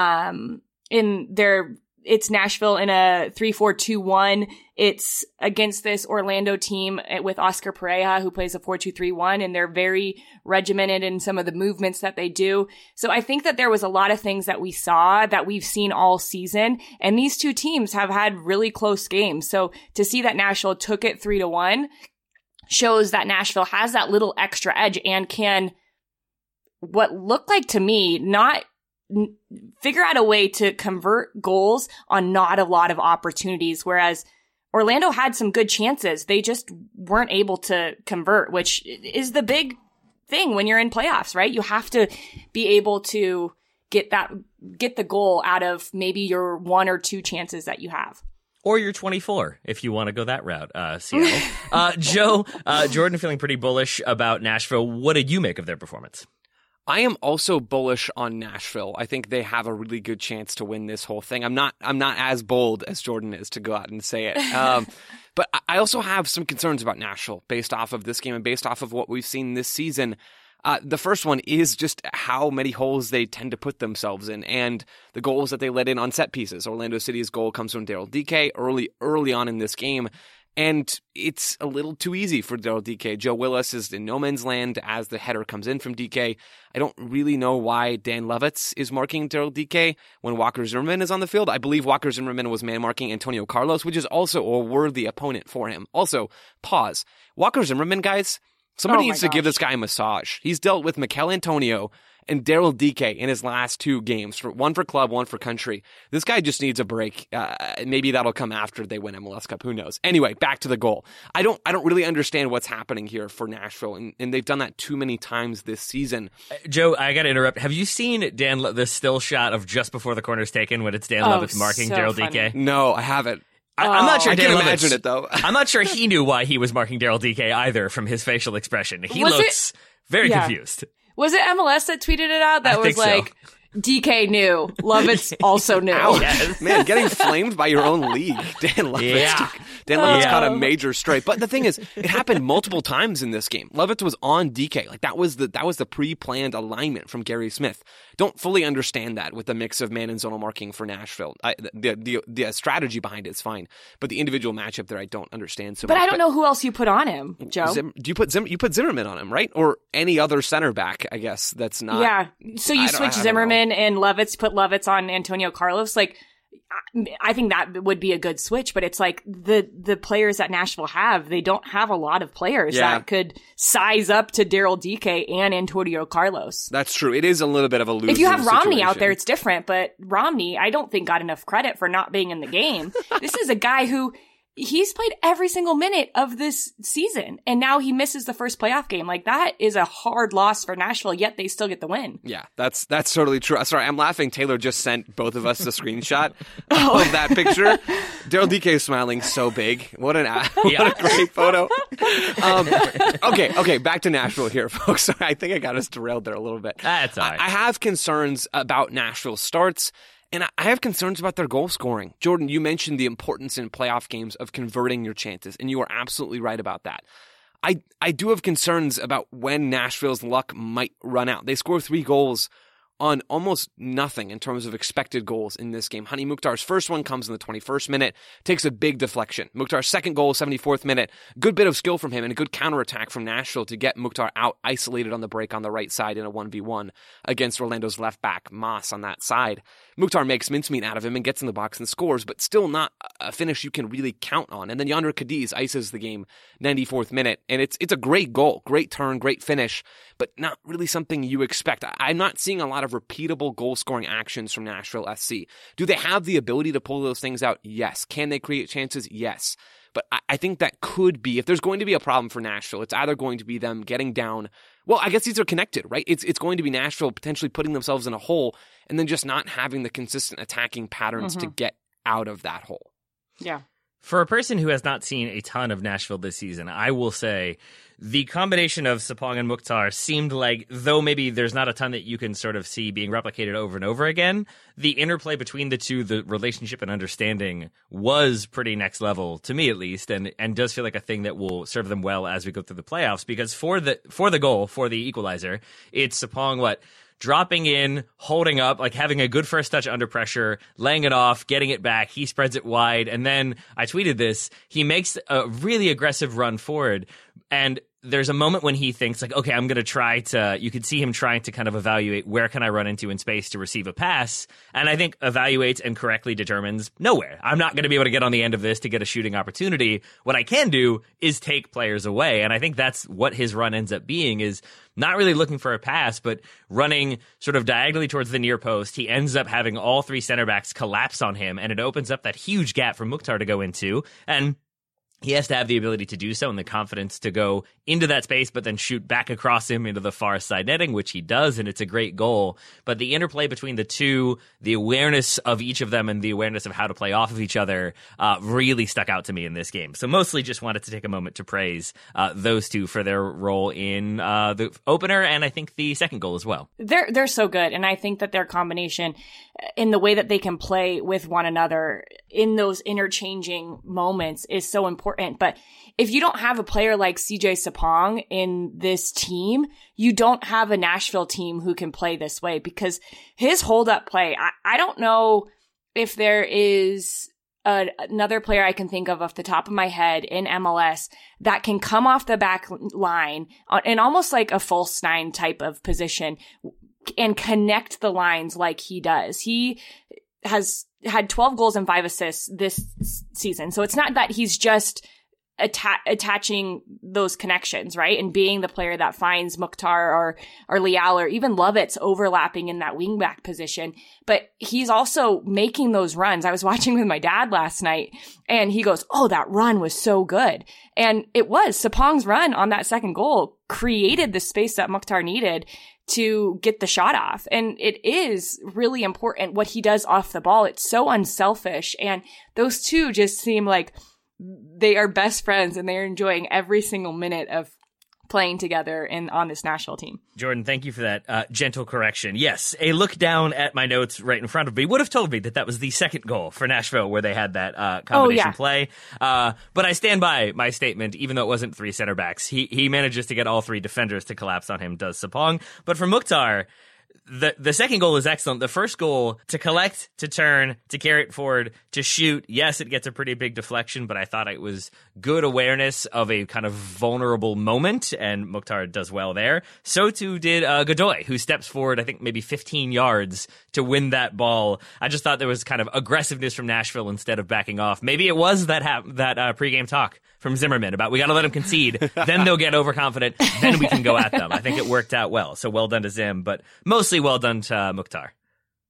it's Nashville in a 3-4-2-1. It's against this Orlando team with Oscar Pereira, who plays a 4-2-3-1, and they're very regimented in some of the movements that they do. So I think that there was a lot of things that we saw that we've seen all season, and these two teams have had really close games. So to see that Nashville took it 3-1 shows that Nashville has that little extra edge and can, what looked like to me, not figure out a way to convert goals on not a lot of opportunities, whereas Orlando had some good chances. They just weren't able to convert, which is the big thing when you're in playoffs, right? You have to be able to get the goal out of maybe your 1 or 2 chances that you have. Or you're 24, if you want to go that route, Seattle. Joe, Jordan feeling pretty bullish about Nashville. What did you make of their performance? I am also bullish on Nashville. I think they have a really good chance to win this whole thing. I'm not as bold as Jordan is to go out and say it. But I also have some concerns about Nashville based off of this game and based off of what we've seen this season. The first one is just how many holes they tend to put themselves in and the goals that they let in on set pieces. Orlando City's goal comes from Daryl Dike early on in this game. And it's a little too easy for Daryl Dike. Joe Willis is in no man's land as the header comes in from Dike. I don't really know why Dan Levitz is marking Daryl Dike when Walker Zimmerman is on the field. I believe Walker Zimmerman was man-marking Antonio Carlos, which is also a worthy opponent for him. Also, pause. Walker Zimmerman, guys, somebody needs to give this guy a massage. He's dealt with Mikel Antonio and Daryl Dike in his last 2 games, one for club, one for country. This guy just needs a break. Maybe that'll come after they win MLS Cup. Who knows? Anyway, back to the goal. I don't really understand what's happening here for Nashville, and they've done that too many times this season. Joe, I got to interrupt. Have you seen the still shot of just before the corner's taken when it's Dan Levitz marking Daryl Dike? No, I haven't. I'm not sure. I can imagine it though. I'm not sure he knew why he was marking Daryl Dike either from his facial expression. He looks very confused. Was it MLS that tweeted it out? That was like, DK knew. Lovitz also knew. Yes. Man, getting flamed by your own league. Dan Levitz caught a major strike. But the thing is, it happened multiple times in this game. Levitz was on DK. Like that was the pre-planned alignment from Gary Smith. Don't fully understand that with the mix of man and zonal marking for Nashville. The strategy behind it is fine, but the individual matchup there I don't understand so much. But I don't know who else you put on him, Joe. Do you put Zimmerman on him, right? Or any other center back, I guess, that's not. Yeah. So you switch Zimmerman and Levitz, put Levitz on Antonio Carlos. Like, I think that would be a good switch, but it's like the players that Nashville have, they don't have a lot of players that could size up to Daryl Dike and Antonio Carlos. That's true. It is a little bit of a lose. If you have Romney out there, it's different, but Romney, I don't think got enough credit for not being in the game. This is a guy who he's played every single minute of this season, and now he misses the first playoff game. Like, that is a hard loss for Nashville, yet they still get the win. Yeah, that's totally true. Sorry, I'm laughing. Taylor just sent both of us the screenshot of that picture. Daryl Dike is smiling so big. What a great photo. Okay, back to Nashville here, folks. Sorry, I think I got us derailed there a little bit. That's all right. I have concerns about Nashville's starts. And I have concerns about their goal scoring. Jordan, you mentioned the importance in playoff games of converting your chances, and you are absolutely right about that. I do have concerns about when Nashville's luck might run out. They score 3 goals on almost nothing in terms of expected goals in this game. Hani Mukhtar's first one comes in the 21st minute, takes a big deflection. Mukhtar's second goal, 74th minute, good bit of skill from him and a good counterattack from Nashville to get Mukhtar out isolated on the break on the right side in a 1v1 against Orlando's left back, Mas, on that side. Mukhtar makes mincemeat out of him and gets in the box and scores, but still not a finish you can really count on. And then Yandre Cadiz ices the game, 94th minute, and it's a great goal, great turn, great finish, but not really something you expect. I'm not seeing a lot of repeatable goal-scoring actions from Nashville SC. Do they have the ability to pull those things out? Yes. Can they create chances? Yes. But I think that could be, if there's going to be a problem for Nashville, it's either going to be them getting down. Well, I guess these are connected, right? It's going to be Nashville potentially putting themselves in a hole and then just not having the consistent attacking patterns to get out of that hole. Yeah. For a person who has not seen a ton of Nashville this season, I will say the combination of Sapong and Mukhtar seemed like, though maybe there's not a ton that you can sort of see being replicated over and over again, the interplay between the two, the relationship and understanding was pretty next level, to me at least, and does feel like a thing that will serve them well as we go through the playoffs, because for the goal, for the equalizer, it's Sapong, dropping in, holding up, like having a good first touch under pressure, laying it off, getting it back. He spreads it wide. And then I tweeted this. He makes a really aggressive run forward. And there's a moment when he thinks like, okay, I'm going to try to, you could see him trying to kind of evaluate where can I run into in space to receive a pass. And I think evaluates and correctly determines nowhere. I'm not going to be able to get on the end of this to get a shooting opportunity. What I can do is take players away. And I think that's what his run ends up being, is not really looking for a pass, but running sort of diagonally towards the near post. He ends up having all 3 center backs collapse on him, and it opens up that huge gap for Mukhtar to go into. And he has to have the ability to do so and the confidence to go into that space, but then shoot back across him into the far side netting, which he does, and it's a great goal. But the interplay between the two, the awareness of each of them and the awareness of how to play off of each other really stuck out to me in this game. So mostly just wanted to take a moment to praise those two for their role in the opener and I think the second goal as well. They're so good, and I think that their combination in the way that they can play with one another in those interchanging moments is so important. But if you don't have a player like CJ Sapong in this team, you don't have a Nashville team who can play this way, because his hold-up play, I don't know if there is another player I can think of off the top of my head in MLS that can come off the back line in almost like a false 9 type of position and connect the lines like he does. He has had 12 goals and 5 assists this season. So it's not that he's just attaching those connections, right? And being the player that finds Mukhtar or Leal or even Lovitz overlapping in that wingback position. But he's also making those runs. I was watching with my dad last night and he goes, "Oh, that run was so good." And it was. Sapong's run on that second goal created the space that Mukhtar needed to get the shot off. And it is really important what he does off the ball. It's so unselfish. And those two just seem like they are best friends and they're enjoying every single minute of playing together on this Nashville team. Jordan, thank you for that gentle correction. Yes, a look down at my notes right in front of me would have told me that was the second goal for Nashville where they had that combination play. But I stand by my statement, even though it wasn't 3 center backs. He manages to get all 3 defenders to collapse on him, does Sapong. But for Mukhtar, the second goal is excellent. The first goal, to collect, to turn, to carry it forward, to shoot. Yes, it gets a pretty big deflection, but I thought it was good awareness of a kind of vulnerable moment, and Mukhtar does well there. So too did Godoy, who steps forward, I think maybe 15 yards to win that ball. I just thought there was kind of aggressiveness from Nashville instead of backing off. Maybe it was that pregame talk from Zimmerman about we got to let them concede, then they'll get overconfident, then we can go at them. I think it worked out well. So well done to Zim, but mostly well done to Mukhtar.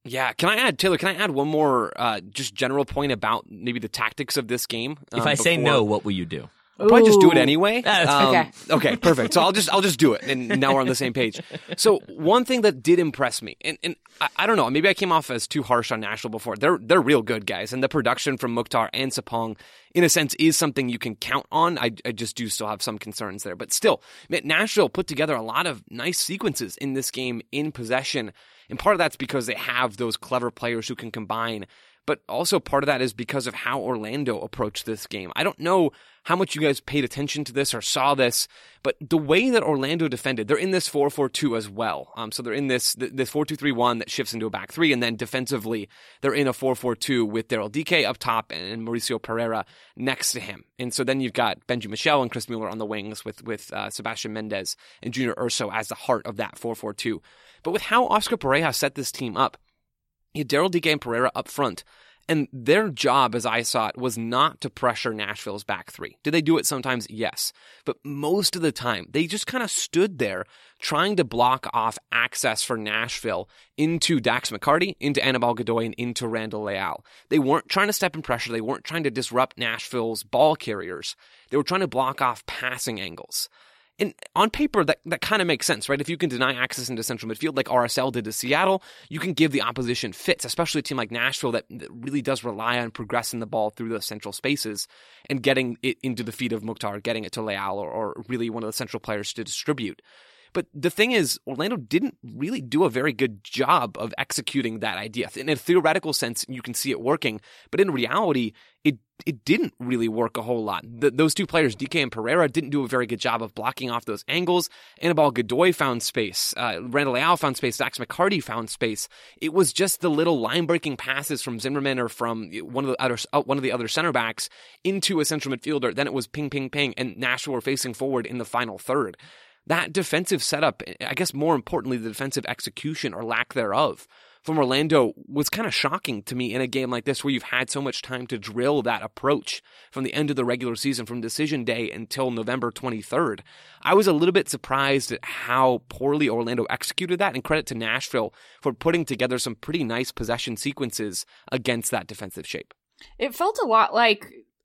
Yeah, can I add one more just general point about maybe the tactics of this game? If I say no, what will you do? I'll probably just do it anyway. Okay, perfect. So I'll just do it, and now we're on the same page. So one thing that did impress me, and I don't know, maybe I came off as too harsh on Nashville before. They're real good guys, and the production from Mukhtar and Sapong, in a sense, is something you can count on. I just do still have some concerns there, but still, Nashville put together a lot of nice sequences in this game in possession, and part of that's because they have those clever players who can combine. But also part of that is because of how Orlando approached this game. I don't know how much you guys paid attention to this or saw this, but the way that Orlando defended, they're in this 4-4-2 as well. So they're in this 4-2-3-1 that shifts into a back three, and then defensively, they're in a 4-4-2 with Daryl Dike up top and Mauricio Pereira next to him. And so then you've got Benji Michel and Chris Mueller on the wings with Sebastian Mendez and Junior Urso as the heart of that 4-4-2. But with how Oscar Pareja set this team up, you had Daryl Dike and Pereira up front, and their job, as I saw it, was not to pressure Nashville's back three. Did they do it sometimes? Yes. But most of the time, they just kind of stood there trying to block off access for Nashville into Dax McCarty, into Anibal Godoy, and into Randall Leal. They weren't trying to step in pressure. They weren't trying to disrupt Nashville's ball carriers. They were trying to block off passing angles. And on paper, that kind of makes sense, right? If you can deny access into central midfield like RSL did to Seattle, you can give the opposition fits, especially a team like Nashville that really does rely on progressing the ball through those central spaces and getting it into the feet of Mukhtar, getting it to Leal or really one of the central players to distribute. But the thing is, Orlando didn't really do a very good job of executing that idea. In a theoretical sense, you can see it working, but in reality, it didn't really work a whole lot. Those two players, Dike and Pereira, didn't do a very good job of blocking off those angles. Anibal Godoy found space. Randall Leal found space. Dax McCarty found space. It was just the little line-breaking passes from Zimmerman or from one of the other center backs into a central midfielder. Then it was ping, ping, ping, and Nashville were facing forward in the final third. That defensive setup, I guess more importantly, the defensive execution or lack thereof from Orlando was kind of shocking to me in a game like this where you've had so much time to drill that approach from the end of the regular season, from decision day until November 23rd. I was a little bit surprised at how poorly Orlando executed that, and credit to Nashville for putting together some pretty nice possession sequences against that defensive shape. It felt a lot like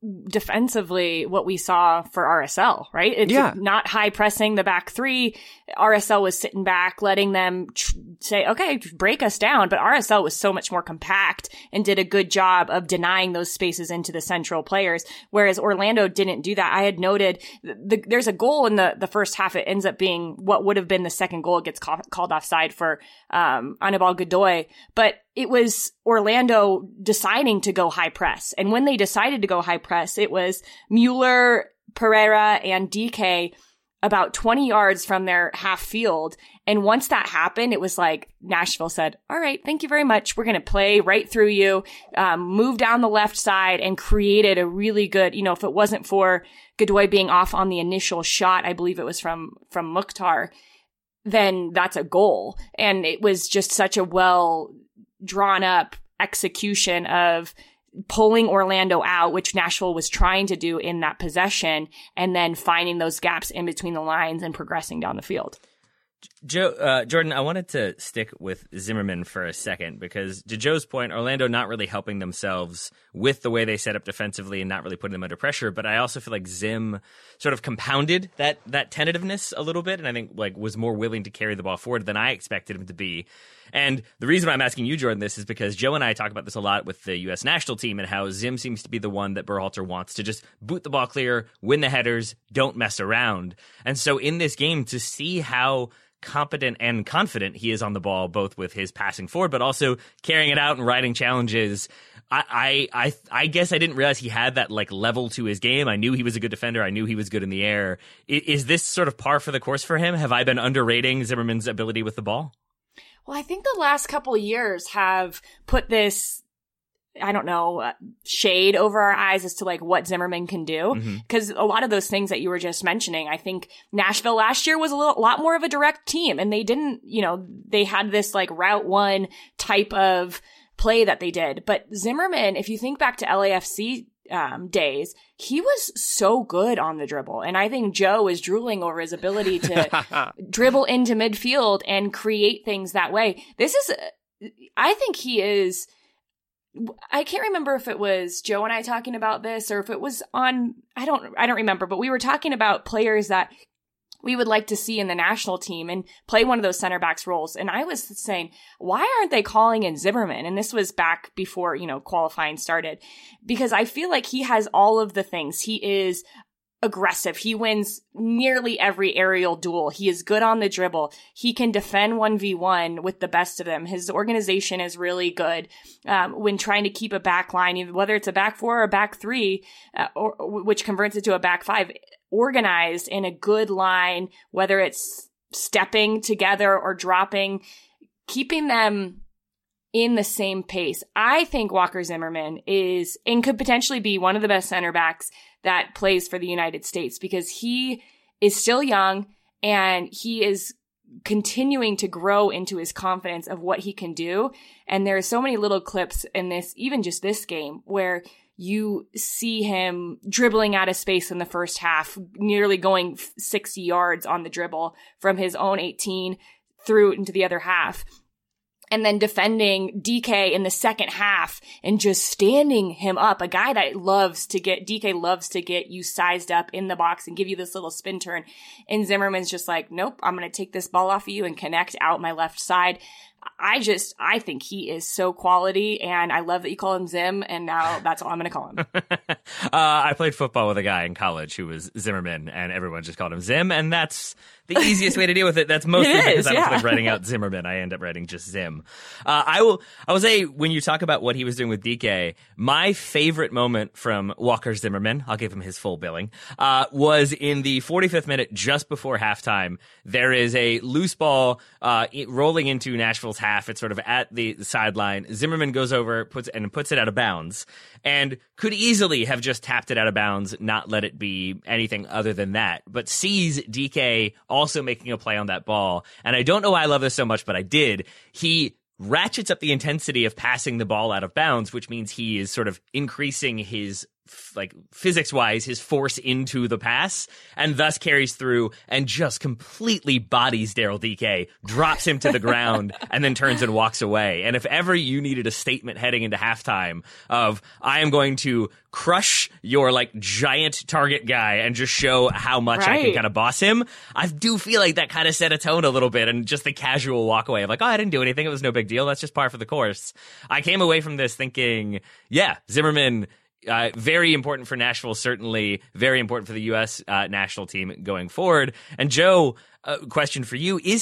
defensively what we saw for RSL, right? It's not high pressing the back three. RSL was sitting back, letting them say, okay, break us down. But RSL was so much more compact and did a good job of denying those spaces into the central players, whereas Orlando didn't do that. I had noted there's a goal in the first half. It ends up being what would have been the second goal. It gets called offside for Anibal Godoy. But it was Orlando deciding to go high press. And when they decided to go high press, it was Mueller, Pereira, and Dike about 20 yards from their half field. And once that happened, it was like Nashville said, all right, thank you very much. We're going to play right through you, move down the left side, and created a really good, if it wasn't for Godoy being off on the initial shot, I believe it was from Mukhtar, then that's a goal. And it was just such a well drawn up execution of pulling Orlando out, which Nashville was trying to do in that possession, and then finding those gaps in between the lines and progressing down the field. Jordan, I wanted to stick with Zimmerman for a second because to Joe's point, Orlando not really helping themselves with the way they set up defensively and not really putting them under pressure. But I also feel like Zim sort of compounded that tentativeness a little bit, and I think was more willing to carry the ball forward than I expected him to be. And the reason why I'm asking you, Jordan, this is because Joe and I talk about this a lot with the U.S. national team and how Zim seems to be the one that Berhalter wants to just boot the ball clear, win the headers, don't mess around. And so in this game, to see how competent and confident he is on the ball, both with his passing forward, but also carrying it out and riding challenges. I guess I didn't realize he had that level to his game. I knew he was a good defender. I knew he was good in the air. Is this sort of par for the course for him? Have I been underrating Zimmerman's ability with the ball? Well, I think the last couple of years have put this, shade over our eyes as to what Zimmerman can do. Because a lot of those things that you were just mentioning, I think Nashville last year was a lot more of a direct team, and they didn't, they had this route one type of play that they did. But Zimmerman, if you think back to LAFC days, he was so good on the dribble. And I think Joe is drooling over his ability to dribble into midfield and create things that way. This is I think he is. I can't remember if it was Joe and I talking about this or if it was on, I don't remember, but we were talking about players that we would like to see in the national team and play one of those center backs roles. And I was saying, why aren't they calling in Zimmerman? And this was back before, qualifying started, because I feel like he has all of the things. He is aggressive. He wins nearly every aerial duel. He is good on the dribble. He can defend 1v1 with the best of them. His organization is really good when trying to keep a back line, whether it's a back four or a back three, or which converts it to a back five, organized in a good line, whether it's stepping together or dropping, keeping them in the same pace. I think Walker Zimmerman is and could potentially be one of the best center backs that plays for the United States, because he is still young and he is continuing to grow into his confidence of what he can do. And there are so many little clips in this, even just this game, where you see him dribbling out of space in the first half, nearly going 60 yards on the dribble from his own 18 through into the other half. And then defending DK in the second half and just standing him up. A guy that DK loves to get you sized up in the box and give you this little spin turn. And Zimmerman's just like, nope, I'm going to take this ball off of you and connect out my left side. I think he is so quality, and I love that you call him Zim, and now that's all I'm going to call him. I played football with a guy in college who was Zimmerman, and everyone just called him Zim, and that's the easiest way to deal with it. That's mostly because I don't feel like writing out Zimmerman. I end up writing just Zim. I will say, when you talk about what he was doing with DK, my favorite moment from Walker Zimmerman, I'll give him his full billing, was in the 45th minute just before halftime. There is a loose ball rolling into Nashville's half. It's sort of at the sideline. Zimmerman goes over, puts it out of bounds, and could easily have just tapped it out of bounds, not let it be anything other than that, but sees DK also making a play on that ball. And I don't know why I love this so much, but I did. He ratchets up the intensity of passing the ball out of bounds, which means he is sort of increasing his, like, physics-wise, his force into the pass, and thus carries through and just completely bodies Daryl DK, drops him to the ground, and then turns and walks away. And if ever you needed a statement heading into halftime of, I am going to crush your, like, giant target guy and just show how much I can kind of boss him, I do feel like that kind of set a tone a little bit, and just the casual walk away of like, oh, I didn't do anything, it was no big deal, that's just par for the course. I came away from this thinking, yeah, Zimmerman, very important for Nashville, certainly very important for the U.S. National team going forward. And Joe, question for you: where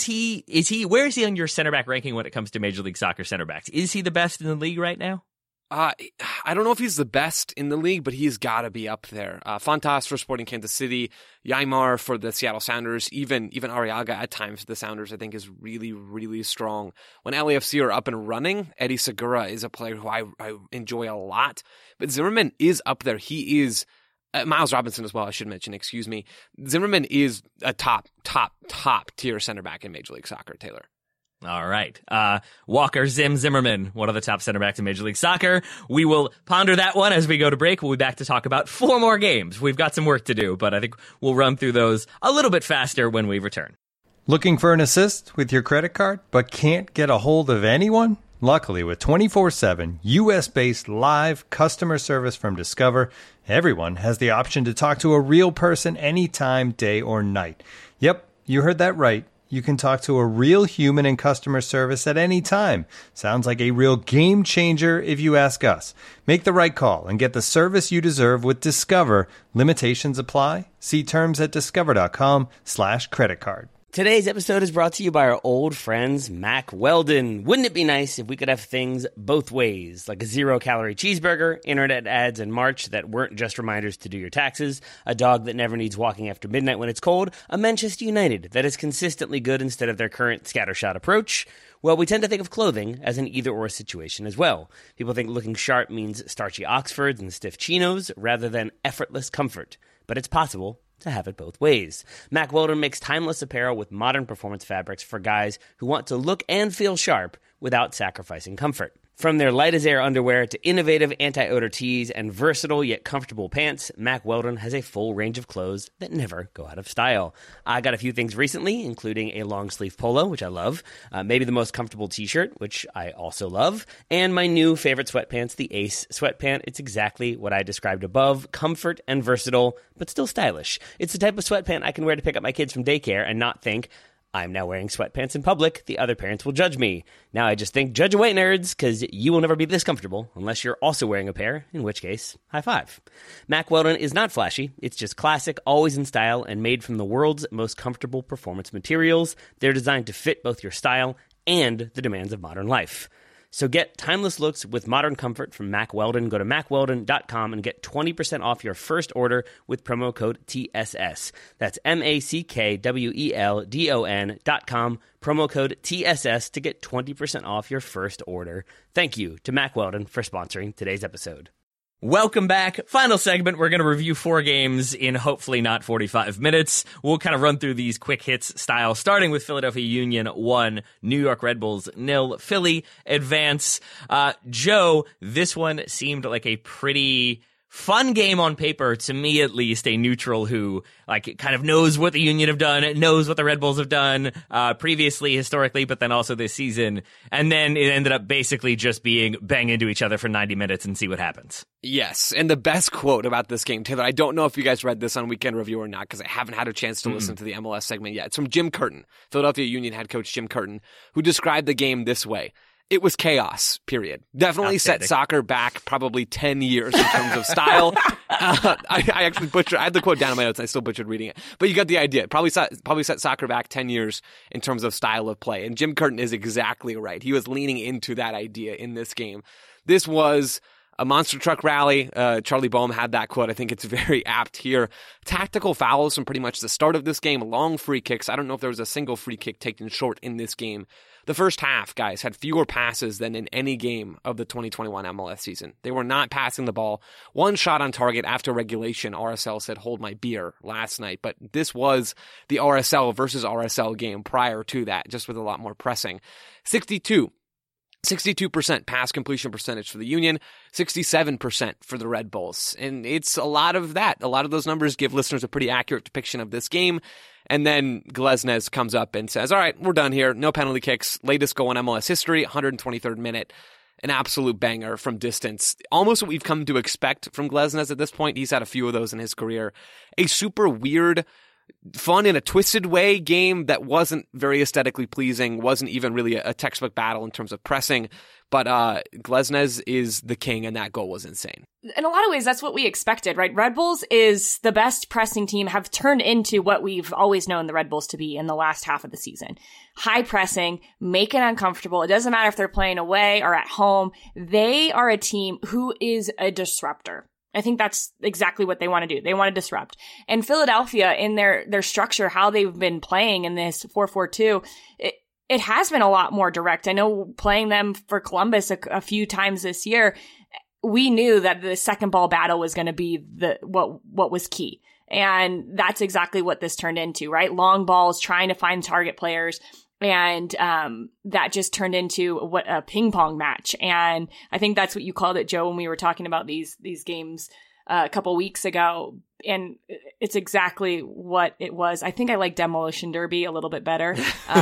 is he on your center back ranking when it comes to Major League Soccer center backs? Is he the best in the league right now? I don't know if he's the best in the league, but he's got to be up there. Fontas for Sporting Kansas City, Yaimar for the Seattle Sounders, even Arriaga at times for the Sounders, I think is really, really strong. When LAFC are up and running, Eddie Segura is a player who I enjoy a lot. But Zimmerman is up there. He is Miles Robinson as well, I should mention, excuse me. Zimmerman is a top tier center back in Major League Soccer, Taylor. All right. Walker Zimmerman, one of the top center backs in Major League Soccer. We will ponder that one as we go to break. We'll be back to talk about 4 more games. We've got some work to do, but I think we'll run through those a little bit faster when we return. Looking for an assist with your credit card, but can't get a hold of anyone? Luckily, with 24/7 U.S.-based live customer service from Discover, everyone has the option to talk to a real person anytime, day or night. Yep, you heard that right. You can talk to a real human in customer service at any time. Sounds like a real game changer if you ask us. Make the right call and get the service you deserve with Discover. Limitations apply. See terms at discover.com/creditcard. Today's episode is brought to you by our old friends, Mack Weldon. Wouldn't it be nice if we could have things both ways, like a 0-calorie cheeseburger, internet ads in March that weren't just reminders to do your taxes, a dog that never needs walking after midnight when it's cold, a Manchester United that is consistently good instead of their current scattershot approach? Well, we tend to think of clothing as an either-or situation as well. People think looking sharp means starchy Oxfords and stiff chinos rather than effortless comfort. But it's possible to have it both ways. Mack Weldon makes timeless apparel with modern performance fabrics for guys who want to look and feel sharp without sacrificing comfort. From their light-as-air underwear to innovative anti-odor tees and versatile yet comfortable pants, Mack Weldon has a full range of clothes that never go out of style. I got a few things recently, including a long-sleeve polo, which I love, maybe the most comfortable t-shirt, which I also love, and my new favorite sweatpants, the Ace sweatpant. It's exactly what I described above, comfort and versatile, but still stylish. It's the type of sweatpant I can wear to pick up my kids from daycare and not think, I'm now wearing sweatpants in public, the other parents will judge me. Now I just think, judge away, nerds, because you will never be this comfortable unless you're also wearing a pair, in which case, high five. Mack Weldon is not flashy. It's just classic, always in style, and made from the world's most comfortable performance materials. They're designed to fit both your style and the demands of modern life. So get timeless looks with modern comfort from Mack Weldon. Go to mackweldon.com and get 20% off your first order with promo code TSS. That's MackWeldon.com, promo code TSS to get 20% off your first order. Thank you to Mack Weldon for sponsoring today's episode. Welcome back. Final segment. We're going to review 4 games in hopefully not 45 minutes. We'll kind of run through these quick hits style, starting with Philadelphia Union 1, New York Red Bulls 0. Philly advance. Joe, this one seemed like a pretty fun game on paper, to me at least, a neutral who kind of knows what the Union have done, knows what the Red Bulls have done previously, historically, but then also this season. And then it ended up basically just being bang into each other for 90 minutes and see what happens. Yes, and the best quote about this game, Taylor, I don't know if you guys read this on Weekend Review or not, because I haven't had a chance to listen to the MLS segment yet. It's from Jim Curtin, Philadelphia Union head coach Jim Curtin, who described the game this way. It was chaos, period. Definitely set soccer back probably 10 years in terms of style. I actually butchered. I had the quote down in my notes, and I still butchered reading it. But you got the idea. Probably set soccer back 10 years in terms of style of play. And Jim Curtin is exactly right. He was leaning into that idea in this game. This was a monster truck rally. Charlie Boehm had that quote. I think it's very apt here. Tactical fouls from pretty much the start of this game. Long free kicks. I don't know if there was a single free kick taken short in this game. The first half, guys, had fewer passes than in any game of the 2021 MLS season. They were not passing the ball. One shot on target after regulation. RSL said, hold my beer last night. But this was the RSL versus RSL game prior to that, just with a lot more pressing. 62% pass completion percentage for the Union, 67% for the Red Bulls. And it's a lot of that. A lot of those numbers give listeners a pretty accurate depiction of this game. And then Glesnes comes up and says, all right, we're done here. No penalty kicks. Latest goal in MLS history, 123rd minute. An absolute banger from distance. Almost what we've come to expect from Glesnes at this point. He's had a few of those in his career. A super weird, fun in a twisted way game that wasn't very aesthetically pleasing, wasn't even really a textbook battle in terms of pressing. But Glesnes is the king, and that goal was insane. In a lot of ways, that's what we expected, right? Red Bulls is the best pressing team, have turned into what we've always known the Red Bulls to be in the last half of the season. High pressing, make it uncomfortable. It doesn't matter if they're playing away or at home. They are a team who is a disruptor. I think that's exactly what they want to do. They want to disrupt. And Philadelphia, in their structure, how they've been playing in this 4-4-2, it has been a lot more direct. I know playing them for Columbus a few times this year, we knew that the second ball battle was going to be what was key. And that's exactly what this turned into, right? Long balls, trying to find target players. And that just turned into a ping pong match. And I think that's what you called it, Joe, when we were talking about these games a couple weeks ago. And it's exactly what it was. I think I like Demolition Derby a little bit better.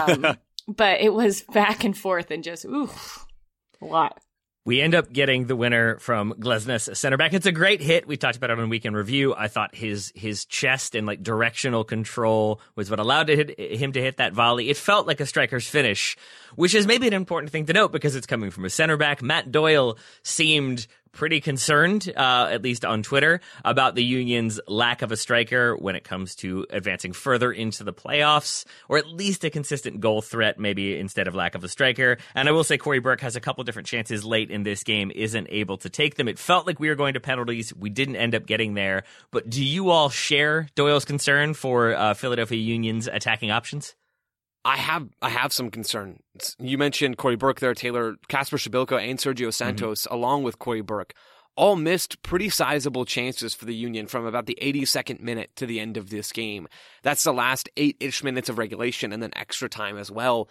But it was back and forth and just, a lot. We end up getting the winner from Glesnes, center back. It's a great hit. We talked about it on Weekend Review. I thought his chest and directional control was what allowed him to hit that volley. It felt like a striker's finish, which is maybe an important thing to note because it's coming from a center back. Matt Doyle seemed pretty concerned, at least on Twitter, about the Union's lack of a striker when it comes to advancing further into the playoffs, or at least a consistent goal threat, maybe instead of lack of a striker. And I will say Corey Burke has a couple different chances late in this game, isn't able to take them. It felt like we were going to penalties. We didn't end up getting there. But do you all share Doyle's concern for Philadelphia Union's attacking options? I have some concern. You mentioned Corey Burke there, Taylor. Kasper Shabilko and Sergio Santos, along with Corey Burke, all missed pretty sizable chances for the Union from about the 82nd minute to the end of this game. That's the last 8-ish minutes of regulation and then extra time as well.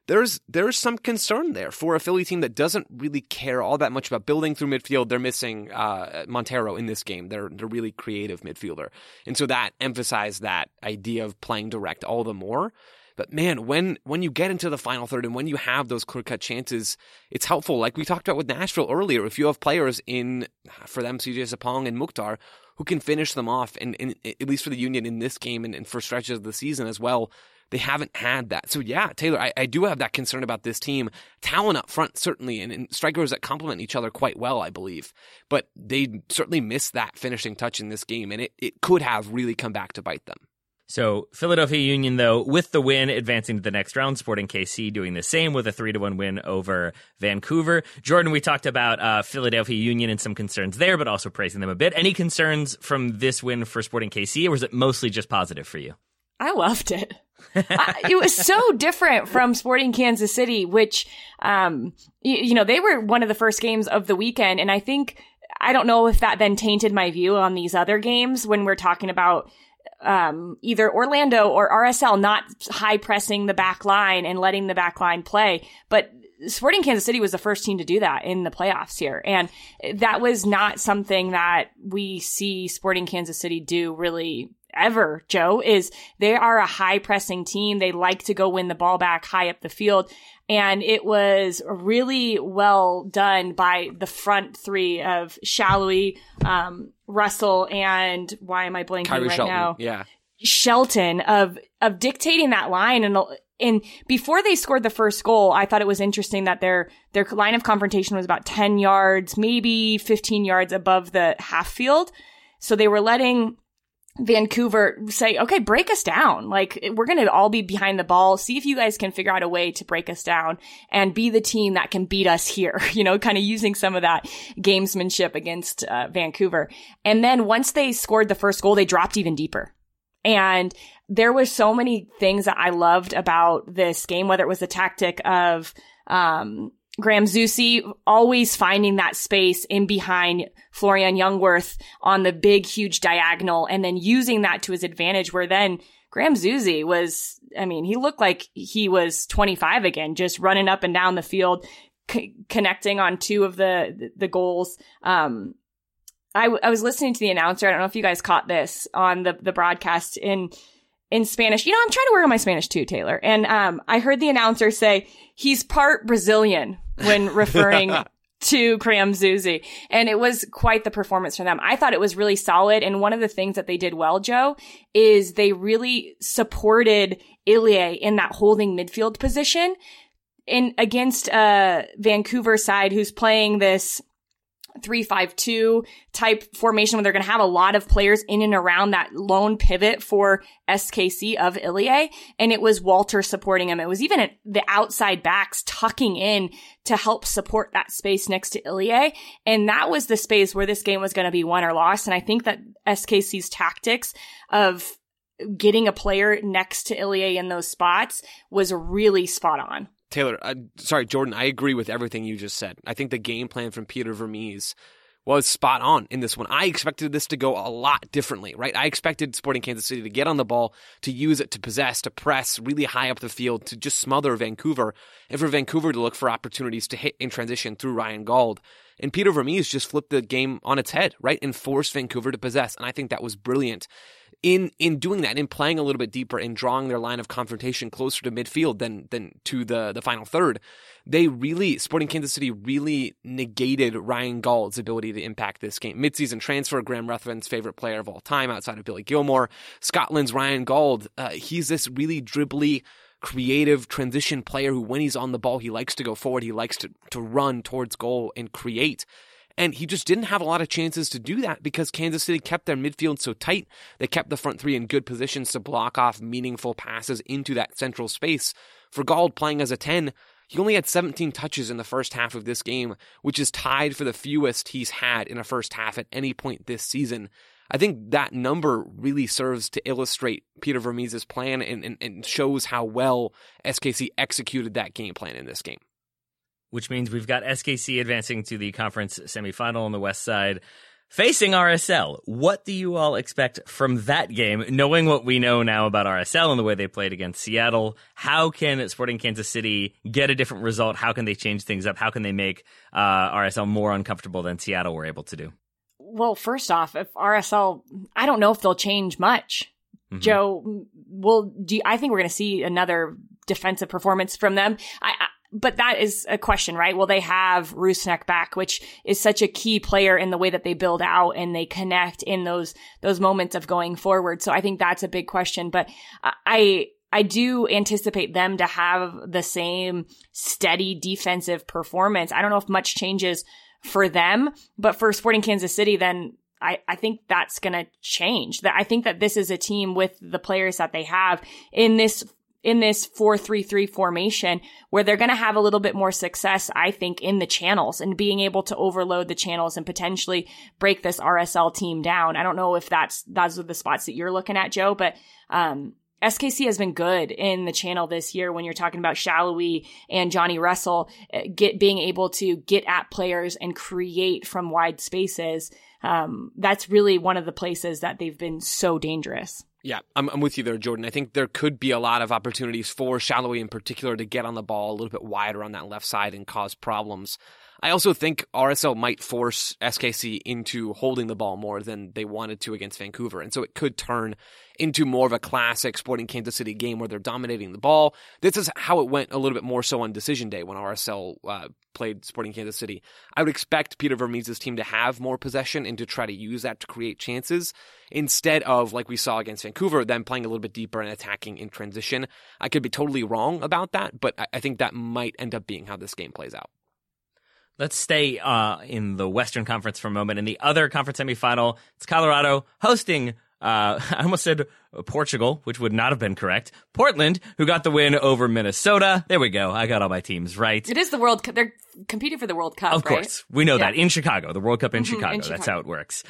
there's some concern there for a Philly team that doesn't really care all that much about building through midfield. They're missing Montero in this game. They're a really creative midfielder. And so that emphasized that idea of playing direct all the more. But man, when you get into the final third and when you have those clear-cut chances, it's helpful. Like we talked about with Nashville earlier, if you have players for them, CJ Sapong and Mukhtar, who can finish them off, and at least for the Union in this game and for stretches of the season as well, they haven't had that. So yeah, Taylor, I do have that concern about this team. Talent up front, certainly, and strikers that complement each other quite well, I believe. But they certainly missed that finishing touch in this game, and it could have really come back to bite them. So Philadelphia Union, though, with the win, advancing to the next round. Sporting KC doing the same with a 3-1 win over Vancouver. Jordan, we talked about Philadelphia Union and some concerns there, but also praising them a bit. Any concerns from this win for Sporting KC, or was it mostly just positive for you? I loved it. It was so different from Sporting Kansas City, which, they were one of the first games of the weekend. And I don't know if that then tainted my view on these other games when we're talking about either Orlando or RSL not high pressing the back line and letting the back line play. But Sporting Kansas City was the first team to do that in the playoffs here. And that was not something that we see Sporting Kansas City do really ever, Joe. Is they are a high pressing team. They like to go win the ball back high up the field. And it was really well done by the front three of Shallowy, Russell, and why am I blanking Kyrie right Shelton. now? Yeah. Shelton of dictating that line. And before they scored the first goal, I thought it was interesting that their line of confrontation was about 10 yards, maybe 15 yards above the half field. So they were letting Vancouver say, okay, break us down. Like, we're going to all be behind the ball. See if you guys can figure out a way to break us down and be the team that can beat us here, kind of using some of that gamesmanship against Vancouver. And then once they scored the first goal, they dropped even deeper. And there were so many things that I loved about this game, whether it was the tactic of Graham Zusi always finding that space in behind Florian Jungwirth on the big, huge diagonal, and then using that to his advantage, where then Graham Zusi he looked like he was 25 again, just running up and down the field, connecting on two of the goals. I was listening to the announcer. I don't know if you guys caught this on the broadcast in Spanish. I'm trying to work on my Spanish too, Taylor. And I heard the announcer say he's part Brazilian when referring to Graham Zusi. And it was quite the performance for them. I thought it was really solid. And one of the things that they did well, Joe, is they really supported Ilie in that holding midfield position against Vancouver side who's playing this 3-5-2 type formation where they're going to have a lot of players in and around that lone pivot for SKC of Ilie. And it was Walter supporting him. It was even the outside backs tucking in to help support that space next to Ilie. And that was the space where this game was going to be won or lost. And I think that SKC's tactics of getting a player next to Ilie in those spots was really spot on. Taylor, Jordan, I agree with everything you just said. I think the game plan from Peter Vermes was spot on in this one. I expected this to go a lot differently, right? I expected Sporting Kansas City to get on the ball, to use it, to possess, to press really high up the field, to just smother Vancouver, and for Vancouver to look for opportunities to hit in transition through Ryan Gauld. And Peter Vermes just flipped the game on its head, right? And forced Vancouver to possess. And I think that was brilliant. In doing that, in playing a little bit deeper and drawing their line of confrontation closer to midfield than to the final third, Sporting Kansas City really negated Ryan Gauld's ability to impact this game. Midseason transfer, Graham Ruthven's favorite player of all time outside of Billy Gilmore. Scotland's Ryan Gauld, he's this really dribbly, creative transition player who, when he's on the ball, he likes to go forward. He likes to run towards goal and create. And he just didn't have a lot of chances to do that because Kansas City kept their midfield so tight. They kept the front three in good positions to block off meaningful passes into that central space. For Gauld playing as a 10, he only had 17 touches in the first half of this game, which is tied for the fewest he's had in a first half at any point this season. I think that number really serves to illustrate Peter Vermes' plan and shows how well SKC executed that game plan in this game. Which means we've got SKC advancing to the conference semifinal on the west side. Facing RSL, what do you all expect from that game? Knowing what we know now about RSL and the way they played against Seattle, how can Sporting Kansas City get a different result? How can they change things up? How can they make RSL more uncomfortable than Seattle were able to do? Well, first off, if RSL, I don't know if they'll change much. Mm-hmm. Joe, I think we're going to see another defensive performance from them. But that is a question, right? Will they have Rusnak back, which is such a key player in the way that they build out and they connect in those moments of going forward. So I think that's a big question. But I do anticipate them to have the same steady defensive performance. I don't know if much changes for them, but for Sporting Kansas City, then I think that's going to change. I think that this is a team with the players that they have in this 4-3-3 formation where they're going to have a little bit more success, I think, in the channels and being able to overload the channels and potentially break this RSL team down. I don't know if those are the spots that you're looking at, Joe, but SKC has been good in the channel this year when you're talking about Shallowy and Johnny Russell being able to get at players and create from wide spaces. That's really one of the places that they've been so dangerous. Yeah, I'm with you there, Jordan. I think there could be a lot of opportunities for Shallowy in particular to get on the ball a little bit wider on that left side and cause problems. I also think RSL might force SKC into holding the ball more than they wanted to against Vancouver. And so it could turn into more of a classic Sporting Kansas City game where they're dominating the ball. This is how it went a little bit more so on decision day when RSL played Sporting Kansas City. I would expect Peter Vermes' team to have more possession and to try to use that to create chances instead of, like we saw against Vancouver, them playing a little bit deeper and attacking in transition. I could be totally wrong about that, but I think that might end up being how this game plays out. Let's stay in the Western Conference for a moment. In the other conference semifinal, it's Colorado hosting, I almost said Portugal, which would not have been correct. Portland, who got the win over Minnesota. There we go. I got all my teams right. It is the World Cup. They're competing for the World Cup, Of course. We know that. In Chicago. The World Cup in Chicago. That's how it works.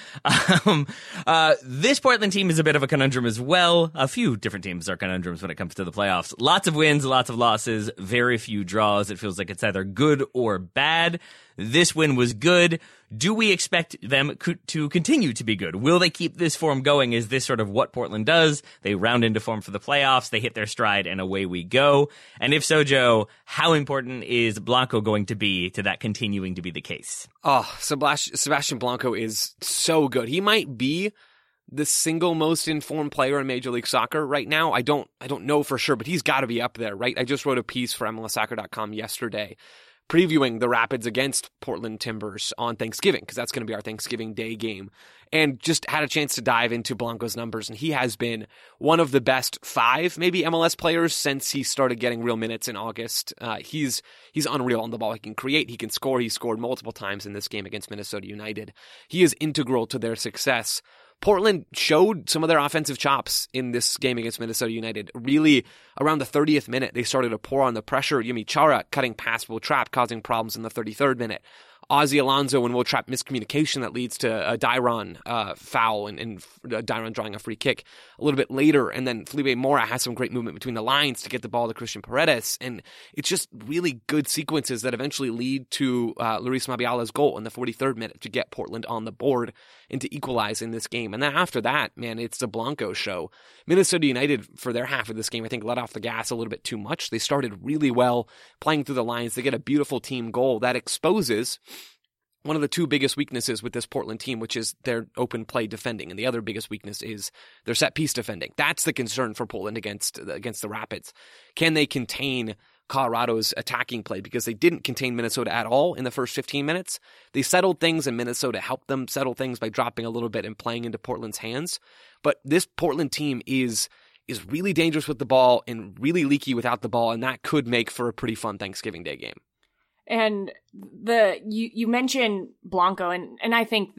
This Portland team is a bit of a conundrum as well. A few different teams are conundrums when it comes to the playoffs. Lots of wins, lots of losses, very few draws. It feels like it's either good or bad. This win was good. Do we expect them to continue to be good? Will they keep this form going? Is this sort of what Portland does? They round into form for the playoffs, they hit their stride, and away we go. And if so, Joe, how important is Blanco going to be to that continuing to be the case? Oh, Sebastian Blanco is so good. He might be the single most informed player in Major League Soccer right now. I don't know for sure, but he's got to be up there, right? I just wrote a piece for MLSsoccer.com yesterday previewing the Rapids against Portland Timbers on Thanksgiving, because that's going to be our Thanksgiving Day game, and just had a chance to dive into Blanco's numbers, and he has been one of the best 5, maybe, MLS players since he started getting real minutes in August. He's unreal on the ball. He can create, he can score. He scored multiple times in this game against Minnesota United. He is integral to their success. Portland showed some of their offensive chops in this game against Minnesota United. Really, around the 30th minute, they started to pour on the pressure. Yimi Chara cutting past Will Trapp, causing problems in the 33rd minute. Ozzy Alonso and Will Trapp miscommunication that leads to a Dairon foul and Dairon drawing a free kick a little bit later. And then Felipe Mora has some great movement between the lines to get the ball to Christian Paredes. And it's just really good sequences that eventually lead to Luis Mabiala's goal in the 43rd minute to get Portland on the board and to equalize in this game. And then after that, man, it's the Blanco show. Minnesota United, for their half of this game, I think let off the gas a little bit too much. They started really well playing through the lines. They get a beautiful team goal that exposes one of the 2 biggest weaknesses with this Portland team, which is their open play defending. And the other biggest weakness is their set piece defending. That's the concern for Portland against the Rapids. Can they contain Colorado's attacking play? Because they didn't contain Minnesota at all in the first 15 minutes. They settled things, and Minnesota helped them settle things by dropping a little bit and playing into Portland's hands. But this Portland team is really dangerous with the ball and really leaky without the ball, and that could make for a pretty fun Thanksgiving Day game. And you mentioned Blanco, and I think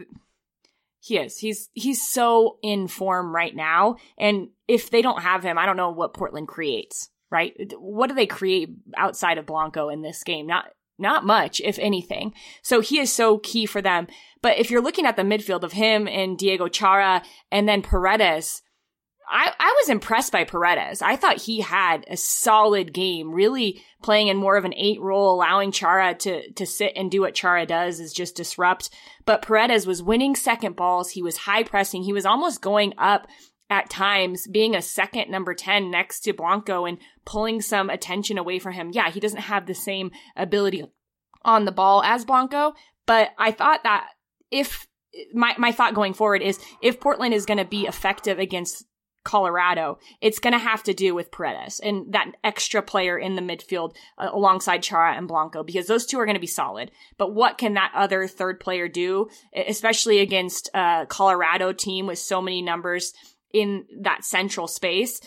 he's so in form right now. And if they don't have him, I don't know what Portland creates, right? What do they create outside of Blanco in this game? Not much, if anything. So he is so key for them. But if you're looking at the midfield of him and Diego Chara and then Paredes, I was impressed by Paredes. I thought he had a solid game, really playing in more of an 8 role, allowing Chara to sit and do what Chara does, is just disrupt. But Paredes was winning second balls. He was high pressing. He was almost going up at times, being a second number 10 next to Blanco and pulling some attention away from him. Yeah, he doesn't have the same ability on the ball as Blanco, but I thought that if my thought going forward is if Portland is going to be effective against Colorado, it's going to have to do with Paredes and that extra player in the midfield alongside Chara and Blanco, because those two are going to be solid. But what can that other third player do, especially against a Colorado team with so many numbers in that central space?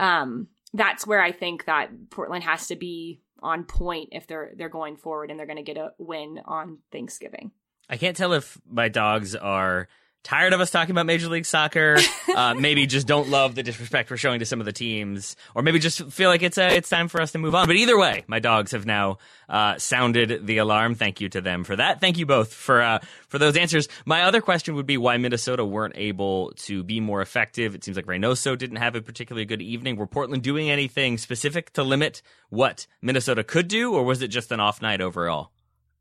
That's where I think that Portland has to be on point if they're going forward and they're going to get a win on Thanksgiving. I can't tell if my dogs are tired of us talking about Major League Soccer, maybe just don't love the disrespect we're showing to some of the teams, or maybe just feel like it's time for us to move on. But either way, my dogs have now sounded the alarm. Thank you to them for that. Thank you both for those answers. My other question would be why Minnesota weren't able to be more effective. It seems like Reynoso didn't have a particularly good evening. Were Portland doing anything specific to limit what Minnesota could do, or was it just an off night overall?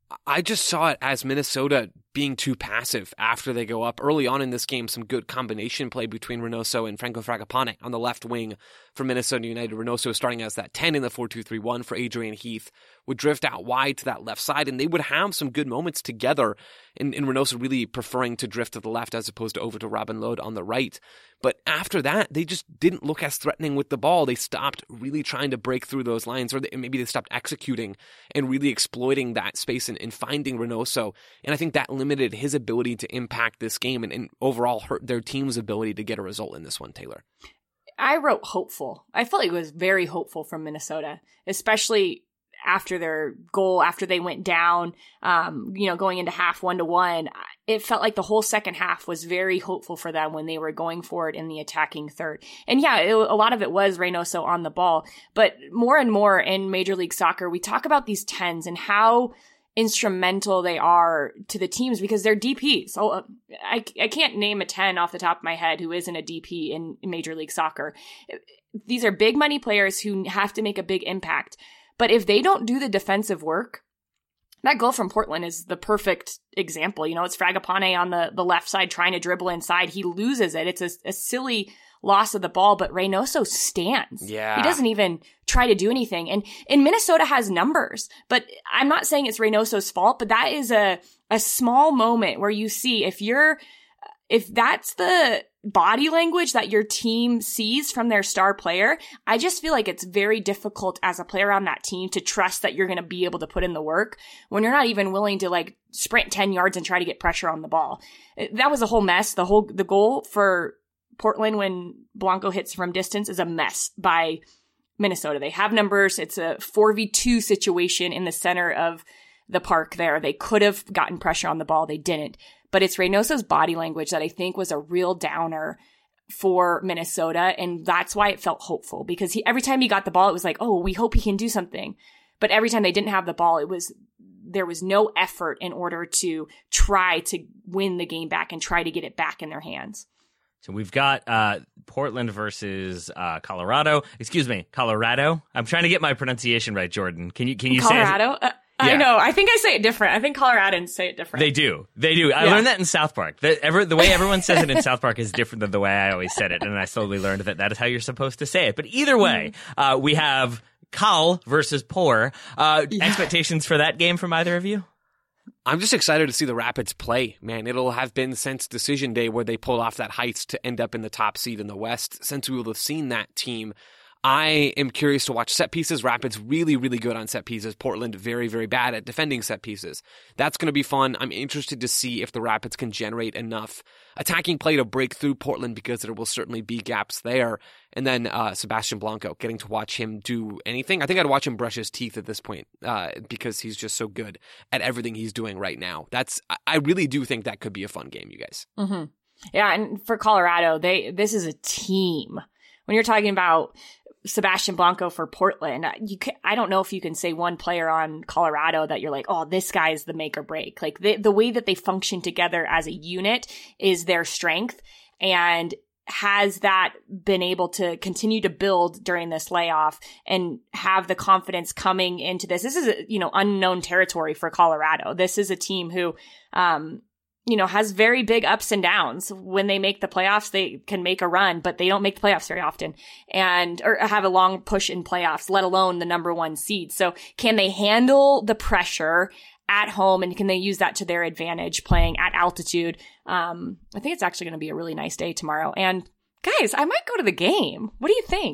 I just saw it as Minnesota being too passive after they go up. Early on in this game, some good combination play between Reynoso and Franco Fragapane on the left wing for Minnesota United. Reynoso starting as that 10 in the 4-2-3-1 for Adrian Heath, would drift out wide to that left side, and they would have some good moments together, and Reynoso really preferring to drift to the left as opposed to over to Robin Lod on the right. But after that, they just didn't look as threatening with the ball. They stopped really trying to break through those lines, or maybe they stopped executing and really exploiting that space and finding Reynoso. And I think that limited his ability to impact this game and overall hurt their team's ability to get a result in this one, Taylor. I wrote hopeful. I felt like it was very hopeful from Minnesota, especially after their goal, after they went down, going into half 1-1. It felt like the whole second half was very hopeful for them when they were going forward in the attacking third. And yeah, a lot of it was Reynoso on the ball, but more and more in Major League Soccer, we talk about these 10s and how instrumental they are to the teams because they're DPs. So I can't name a 10 off the top of my head who isn't a DP in Major League Soccer. These are big money players who have to make a big impact. But if they don't do the defensive work, that goal from Portland is the perfect example. It's Fragapane on the left side trying to dribble inside. He loses it. It's a silly loss of the ball, but Reynoso stands. Yeah. He doesn't even try to do anything. And Minnesota has numbers, but I'm not saying it's Reynoso's fault, but that is a small moment where you see if that's the body language that your team sees from their star player, I just feel like it's very difficult as a player on that team to trust that you're going to be able to put in the work when you're not even willing to sprint 10 yards and try to get pressure on the ball. That was a whole mess. The goal for Portland when Blanco hits from distance is a mess by Minnesota. They have numbers. It's a 4v2 situation in the center of the park there. They could have gotten pressure on the ball. They didn't. But it's Reynoso's body language that I think was a real downer for Minnesota. And that's why it felt hopeful, because every time he got the ball, it was like, oh, we hope he can do something. But every time they didn't have the ball, there was no effort in order to try to win the game back and try to get it back in their hands. So we've got Portland versus Colorado. Excuse me, Colorado. I'm trying to get my pronunciation right, Jordan. Can you Colorado? say I know. I think I say it different. I think Coloradans say it different. They do. I learned that in South Park. The way everyone says it in South Park is different than the way I always said it, and I slowly learned that is how you're supposed to say it. But either way, we have Cal versus Poor. Expectations for that game from either of you? I'm just excited to see the Rapids play, man. It'll have been since Decision Day where they pulled off that heist to end up in the top seed in the West. Since we will have seen that team, I am curious to watch set pieces. Rapids really, really good on set pieces. Portland very, very bad at defending set pieces. That's going to be fun. I'm interested to see if the Rapids can generate enough attacking play to break through Portland, because there will certainly be gaps there. And then Sebastian Blanco, getting to watch him do anything. I think I'd watch him brush his teeth at this point because he's just so good at everything he's doing right now. I really do think that could be a fun game, you guys. Mm-hmm. Yeah, and for Colorado, this is a team. When you're talking about Sebastian Blanco for Portland, I don't know if you can say one player on Colorado that you're like, oh, this guy is the make or break. Like the way that they function together as a unit is their strength. And has that been able to continue to build during this layoff and have the confidence coming into this? This is, unknown territory for Colorado. This is a team who, has very big ups and downs. When they make the playoffs, they can make a run, but they don't make the playoffs very often or have a long push in playoffs, let alone the number 1 seed. So can they handle the pressure at home, and can they use that to their advantage playing at altitude? I think it's actually going to be a really nice day tomorrow. And guys, I might go to the game. What do you think?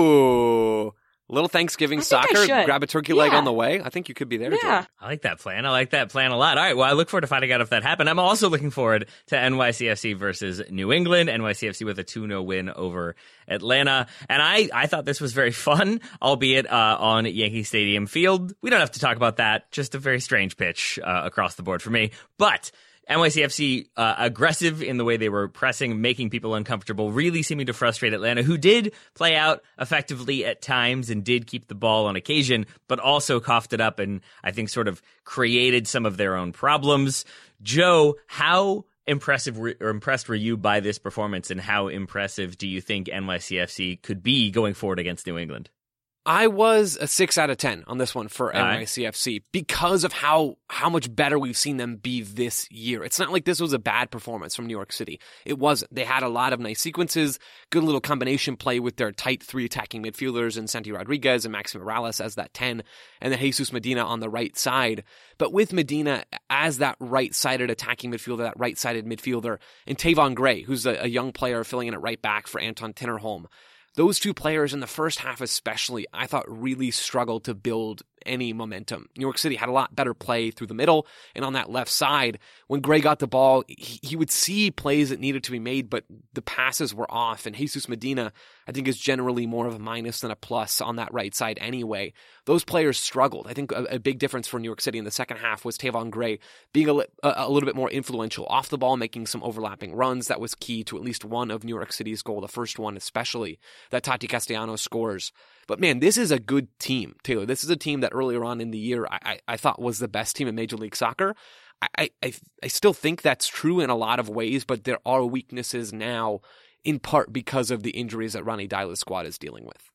Ooh, little Thanksgiving soccer, grab a turkey leg on the way. I think you could be there, Jordan. I like that plan. I like that plan a lot. All right, well, I look forward to finding out if that happened. I'm also looking forward to NYCFC versus New England. NYCFC with a 2-0 win over Atlanta. And I thought this was very fun, albeit on Yankee Stadium field. We don't have to talk about that. Just a very strange pitch across the board for me. But NYCFC aggressive in the way they were pressing, making people uncomfortable, really seeming to frustrate Atlanta, who did play out effectively at times and did keep the ball on occasion, but also coughed it up and I think sort of created some of their own problems. Joe, how impressed were you by this performance, and how impressive do you think NYCFC could be going forward against New England? I was a 6 out of 10 on this one for NYCFC because of how much better we've seen them be this year. It's not like this was a bad performance from New York City. It wasn't. They had a lot of nice sequences, good little combination play with their tight 3 attacking midfielders and Santi Rodriguez and Maxi Morales as that 10, and then Jesus Medina on the right side. But with Medina as that right-sided attacking midfielder, that right-sided midfielder, and Tavon Gray, who's a young player filling in at right back for Anton Tinnerholm, those 2 players in the first half especially, I thought really struggled to build any momentum. New York City had a lot better play through the middle and on that left side. When Gray got the ball, he would see plays that needed to be made, but the passes were off. And Jesus Medina, I think, is generally more of a minus than a plus on that right side anyway. Those players struggled. I think a big difference for New York City in the second half was Tavon Gray being a little bit more influential off the ball, making some overlapping runs. That was key to at least one of New York City's goal, the first one especially, that Tati Castellanos scores. But man, this is a good team, Taylor. This is a team that earlier on in the year I thought was the best team in Major League Soccer. I still think that's true in a lot of ways, but there are weaknesses now, in part because of the injuries that Ronny Deila's squad is dealing with.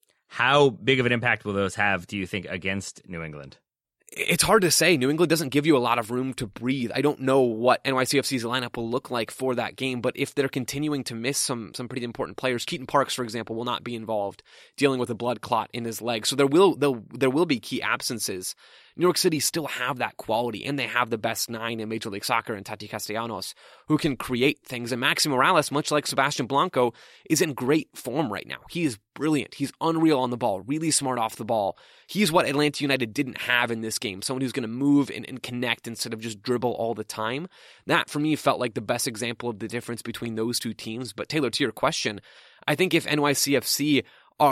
How big of an impact will those have, do you think, against New England? It's hard to say. New England doesn't give you a lot of room to breathe. I don't know what NYCFC's lineup will look like for that game, but if they're continuing to miss some pretty important players, Keaton Parks, for example, will not be involved, dealing with a blood clot in his leg. So there will be key absences. New York City still have that quality, and they have the best 9 in Major League Soccer in Tati Castellanos, who can create things. And Maxi Morales, much like Sebastian Blanco, is in great form right now. He is brilliant. He's unreal on the ball, really smart off the ball. He's what Atlanta United didn't have in this game, someone who's going to move and connect instead of just dribble all the time. That, for me, felt like the best example of the difference between those 2 teams. But Taylor, to your question, I think if NYCFC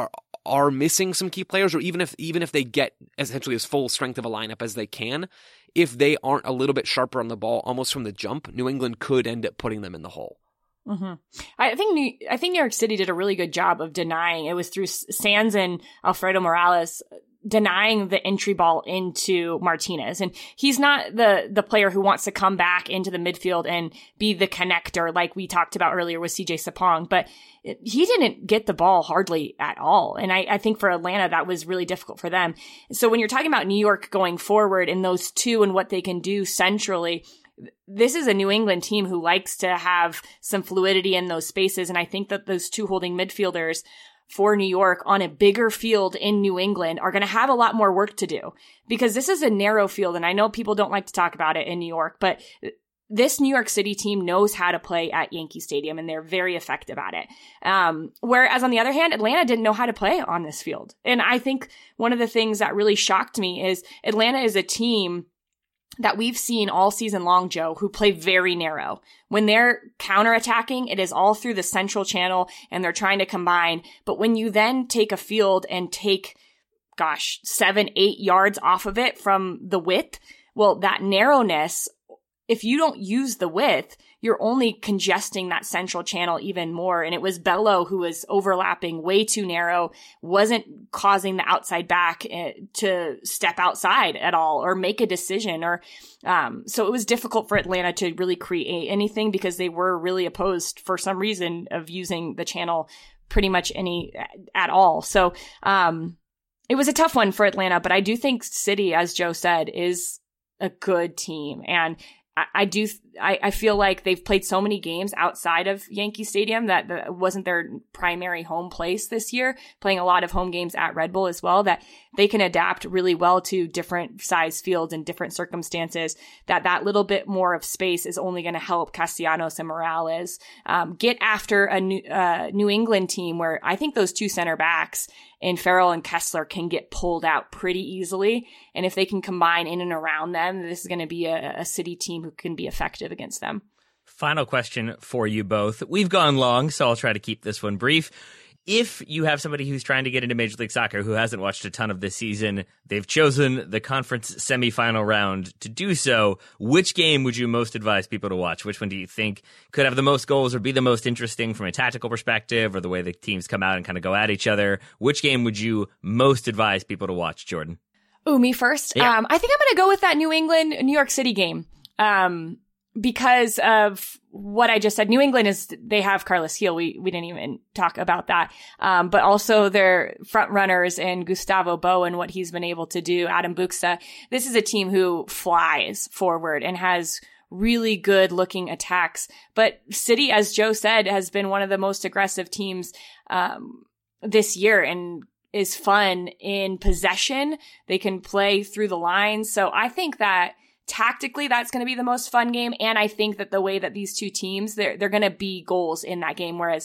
are missing some key players, or even if they get essentially as full strength of a lineup as they can, if they aren't a little bit sharper on the ball almost from the jump, New England could end up putting them in the hole. Mm-hmm. I think New York City did a really good job of denying. It was through Sands and Alfredo Morales denying the entry ball into Martinez. And he's not the player who wants to come back into the midfield and be the connector like we talked about earlier with CJ Sapong, but he didn't get the ball hardly at all. And I think for Atlanta, that was really difficult for them. So when you're talking about New York going forward in those 2 and what they can do centrally, this is a New England team who likes to have some fluidity in those spaces. And I think that those 2 holding midfielders for New York on a bigger field in New England are going to have a lot more work to do, because this is a narrow field. And I know people don't like to talk about it in New York, but this New York City team knows how to play at Yankee Stadium, and they're very effective at it. Whereas on the other hand, Atlanta didn't know how to play on this field. And I think one of the things that really shocked me is Atlanta is a team that we've seen all season long, Joe, who play very narrow. When they're counterattacking, it is all through the central channel and they're trying to combine. But when you then take a field and take, 7-8 yards off of it from the width, well, that narrowness if you don't use the width, you're only congesting that central channel even more. And it was Bello who was overlapping way too narrow, wasn't causing the outside back to step outside at all or make a decision. Or so it was difficult for Atlanta to really create anything because they were really opposed for some reason of using the channel pretty much at all. So it was a tough one for Atlanta, but I do think City, as Joe said, is a good team. And I feel like they've played so many games outside of Yankee Stadium that wasn't their primary home place this year, playing a lot of home games at Red Bull as well, that they can adapt really well to different size fields and different circumstances, that little bit more of space is only going to help Castellanos and Morales get after a New England team where I think those two center backs in Farrell and Kessler can get pulled out pretty easily. And if they can combine in and around them, this is going to be a City team who can be effective against them. Final question for you both. We've gone long, so I'll try to keep this one brief. If you have somebody who's trying to get into Major League Soccer who hasn't watched a ton of this season, they've chosen the conference semifinal round to do so, which game would you most advise people to watch? Which one do you think could have the most goals or be the most interesting from a tactical perspective or the way the teams come out and kind of go at each other? Which game would you most advise people to watch, Jordan? Ooh, me first? Yeah. I think I'm going to go with that New England-New York City game. Because of what I just said. New England they have Carlos Gil. We didn't even talk about that. But also their front runners and Gustavo Bo and what he's been able to do, Adam Buxta. This is a team who flies forward and has really good looking attacks. But City, as Joe said, has been one of the most aggressive teams, this year and is fun in possession. They can play through the lines. So I think that tactically, that's going to be the most fun game. And I think that the way that these two teams, they're going to be goals in that game. Whereas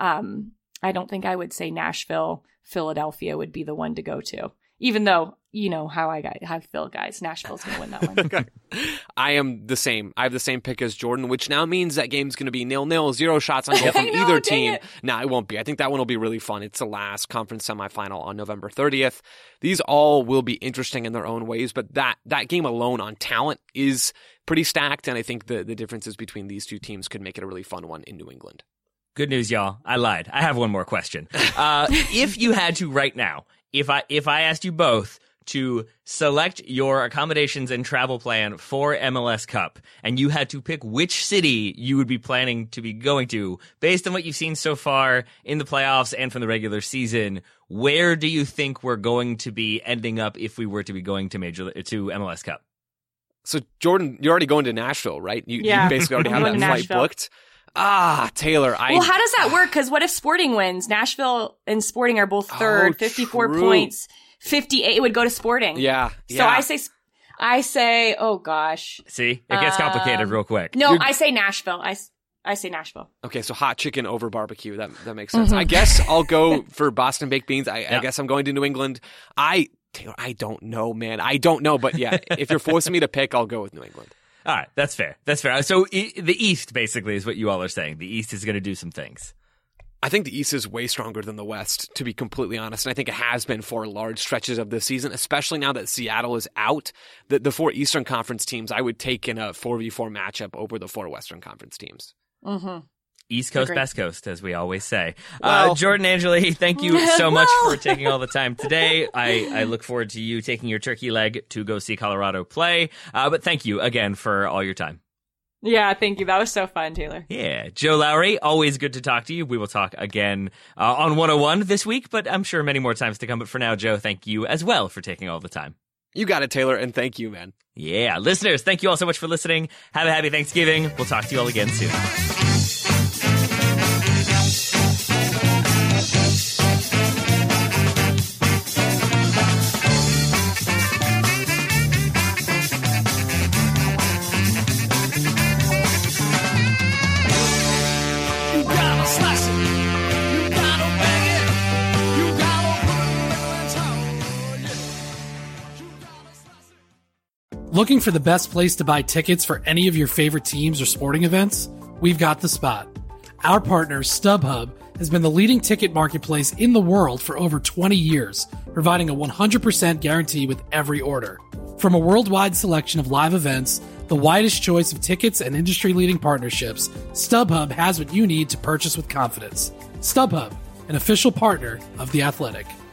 I don't think I would say Nashville, Philadelphia would be the one to go to. Even though, you know how I feel, guys. Nashville's going to win that one. Okay. I am the same. I have the same pick as Jordan, which now means that game's going to be 0-0, 0 shots on goal from either team. No, it won't be. I think that one will be really fun. It's the last conference semifinal on November 30th. These all will be interesting in their own ways, but that game alone on talent is pretty stacked, and I think the differences between these two teams could make it a really fun one in New England. Good news, y'all. I lied. I have one more question. If you had to right now, if I asked you both to select your accommodations and travel plan for MLS Cup, and you had to pick which city you would be planning to be going to, based on what you've seen so far in the playoffs and from the regular season, where do you think we're going to be ending up if we were to be going to MLS Cup? So, Jordan, you're already going to Nashville, right? You basically already have that flight booked. Taylor, Well, how does that work? Because what if Sporting wins? Nashville and Sporting are both third, 54 points. 58 would go to Sporting. Yeah. So I say, oh gosh. See, it gets complicated real quick. No, I say Nashville. I say Nashville. Okay, so hot chicken over barbecue. That makes sense. I guess I'll go for Boston baked beans. I guess I'm going to New England. Taylor, I don't know, man. I don't know, but yeah, if you're forcing me to pick, I'll go with New England. All right, that's fair. So the East basically is what you all are saying. The East is going to do some things. I think the East is way stronger than the West, to be completely honest. And I think it has been for large stretches of this season, especially now that Seattle is out. The four Eastern Conference teams, I would take in a 4v4 matchup over the four Western Conference teams. Mm-hmm. East Coast, Best Coast, as we always say. Jordan, Angeli, thank you so much for taking all the time today. I look forward to you taking your turkey leg to go see Colorado play. But thank you again for all your time. Yeah, thank you. That was so fun, Taylor. Yeah. Joe Lowry, always good to talk to you. We will talk again on 101 this week, but I'm sure many more times to come. But for now, Joe, thank you as well for taking all the time. You got it, Taylor, and thank you, man. Yeah. Listeners, thank you all so much for listening. Have a happy Thanksgiving. We'll talk to you all again soon. Looking for the best place to buy tickets for any of your favorite teams or sporting events? We've got the spot. Our partner, StubHub, has been the leading ticket marketplace in the world for over 20 years, providing a 100% guarantee with every order. From a worldwide selection of live events the widest choice of tickets and industry-leading partnerships, StubHub has what you need to purchase with confidence. StubHub, an official partner of The Athletic.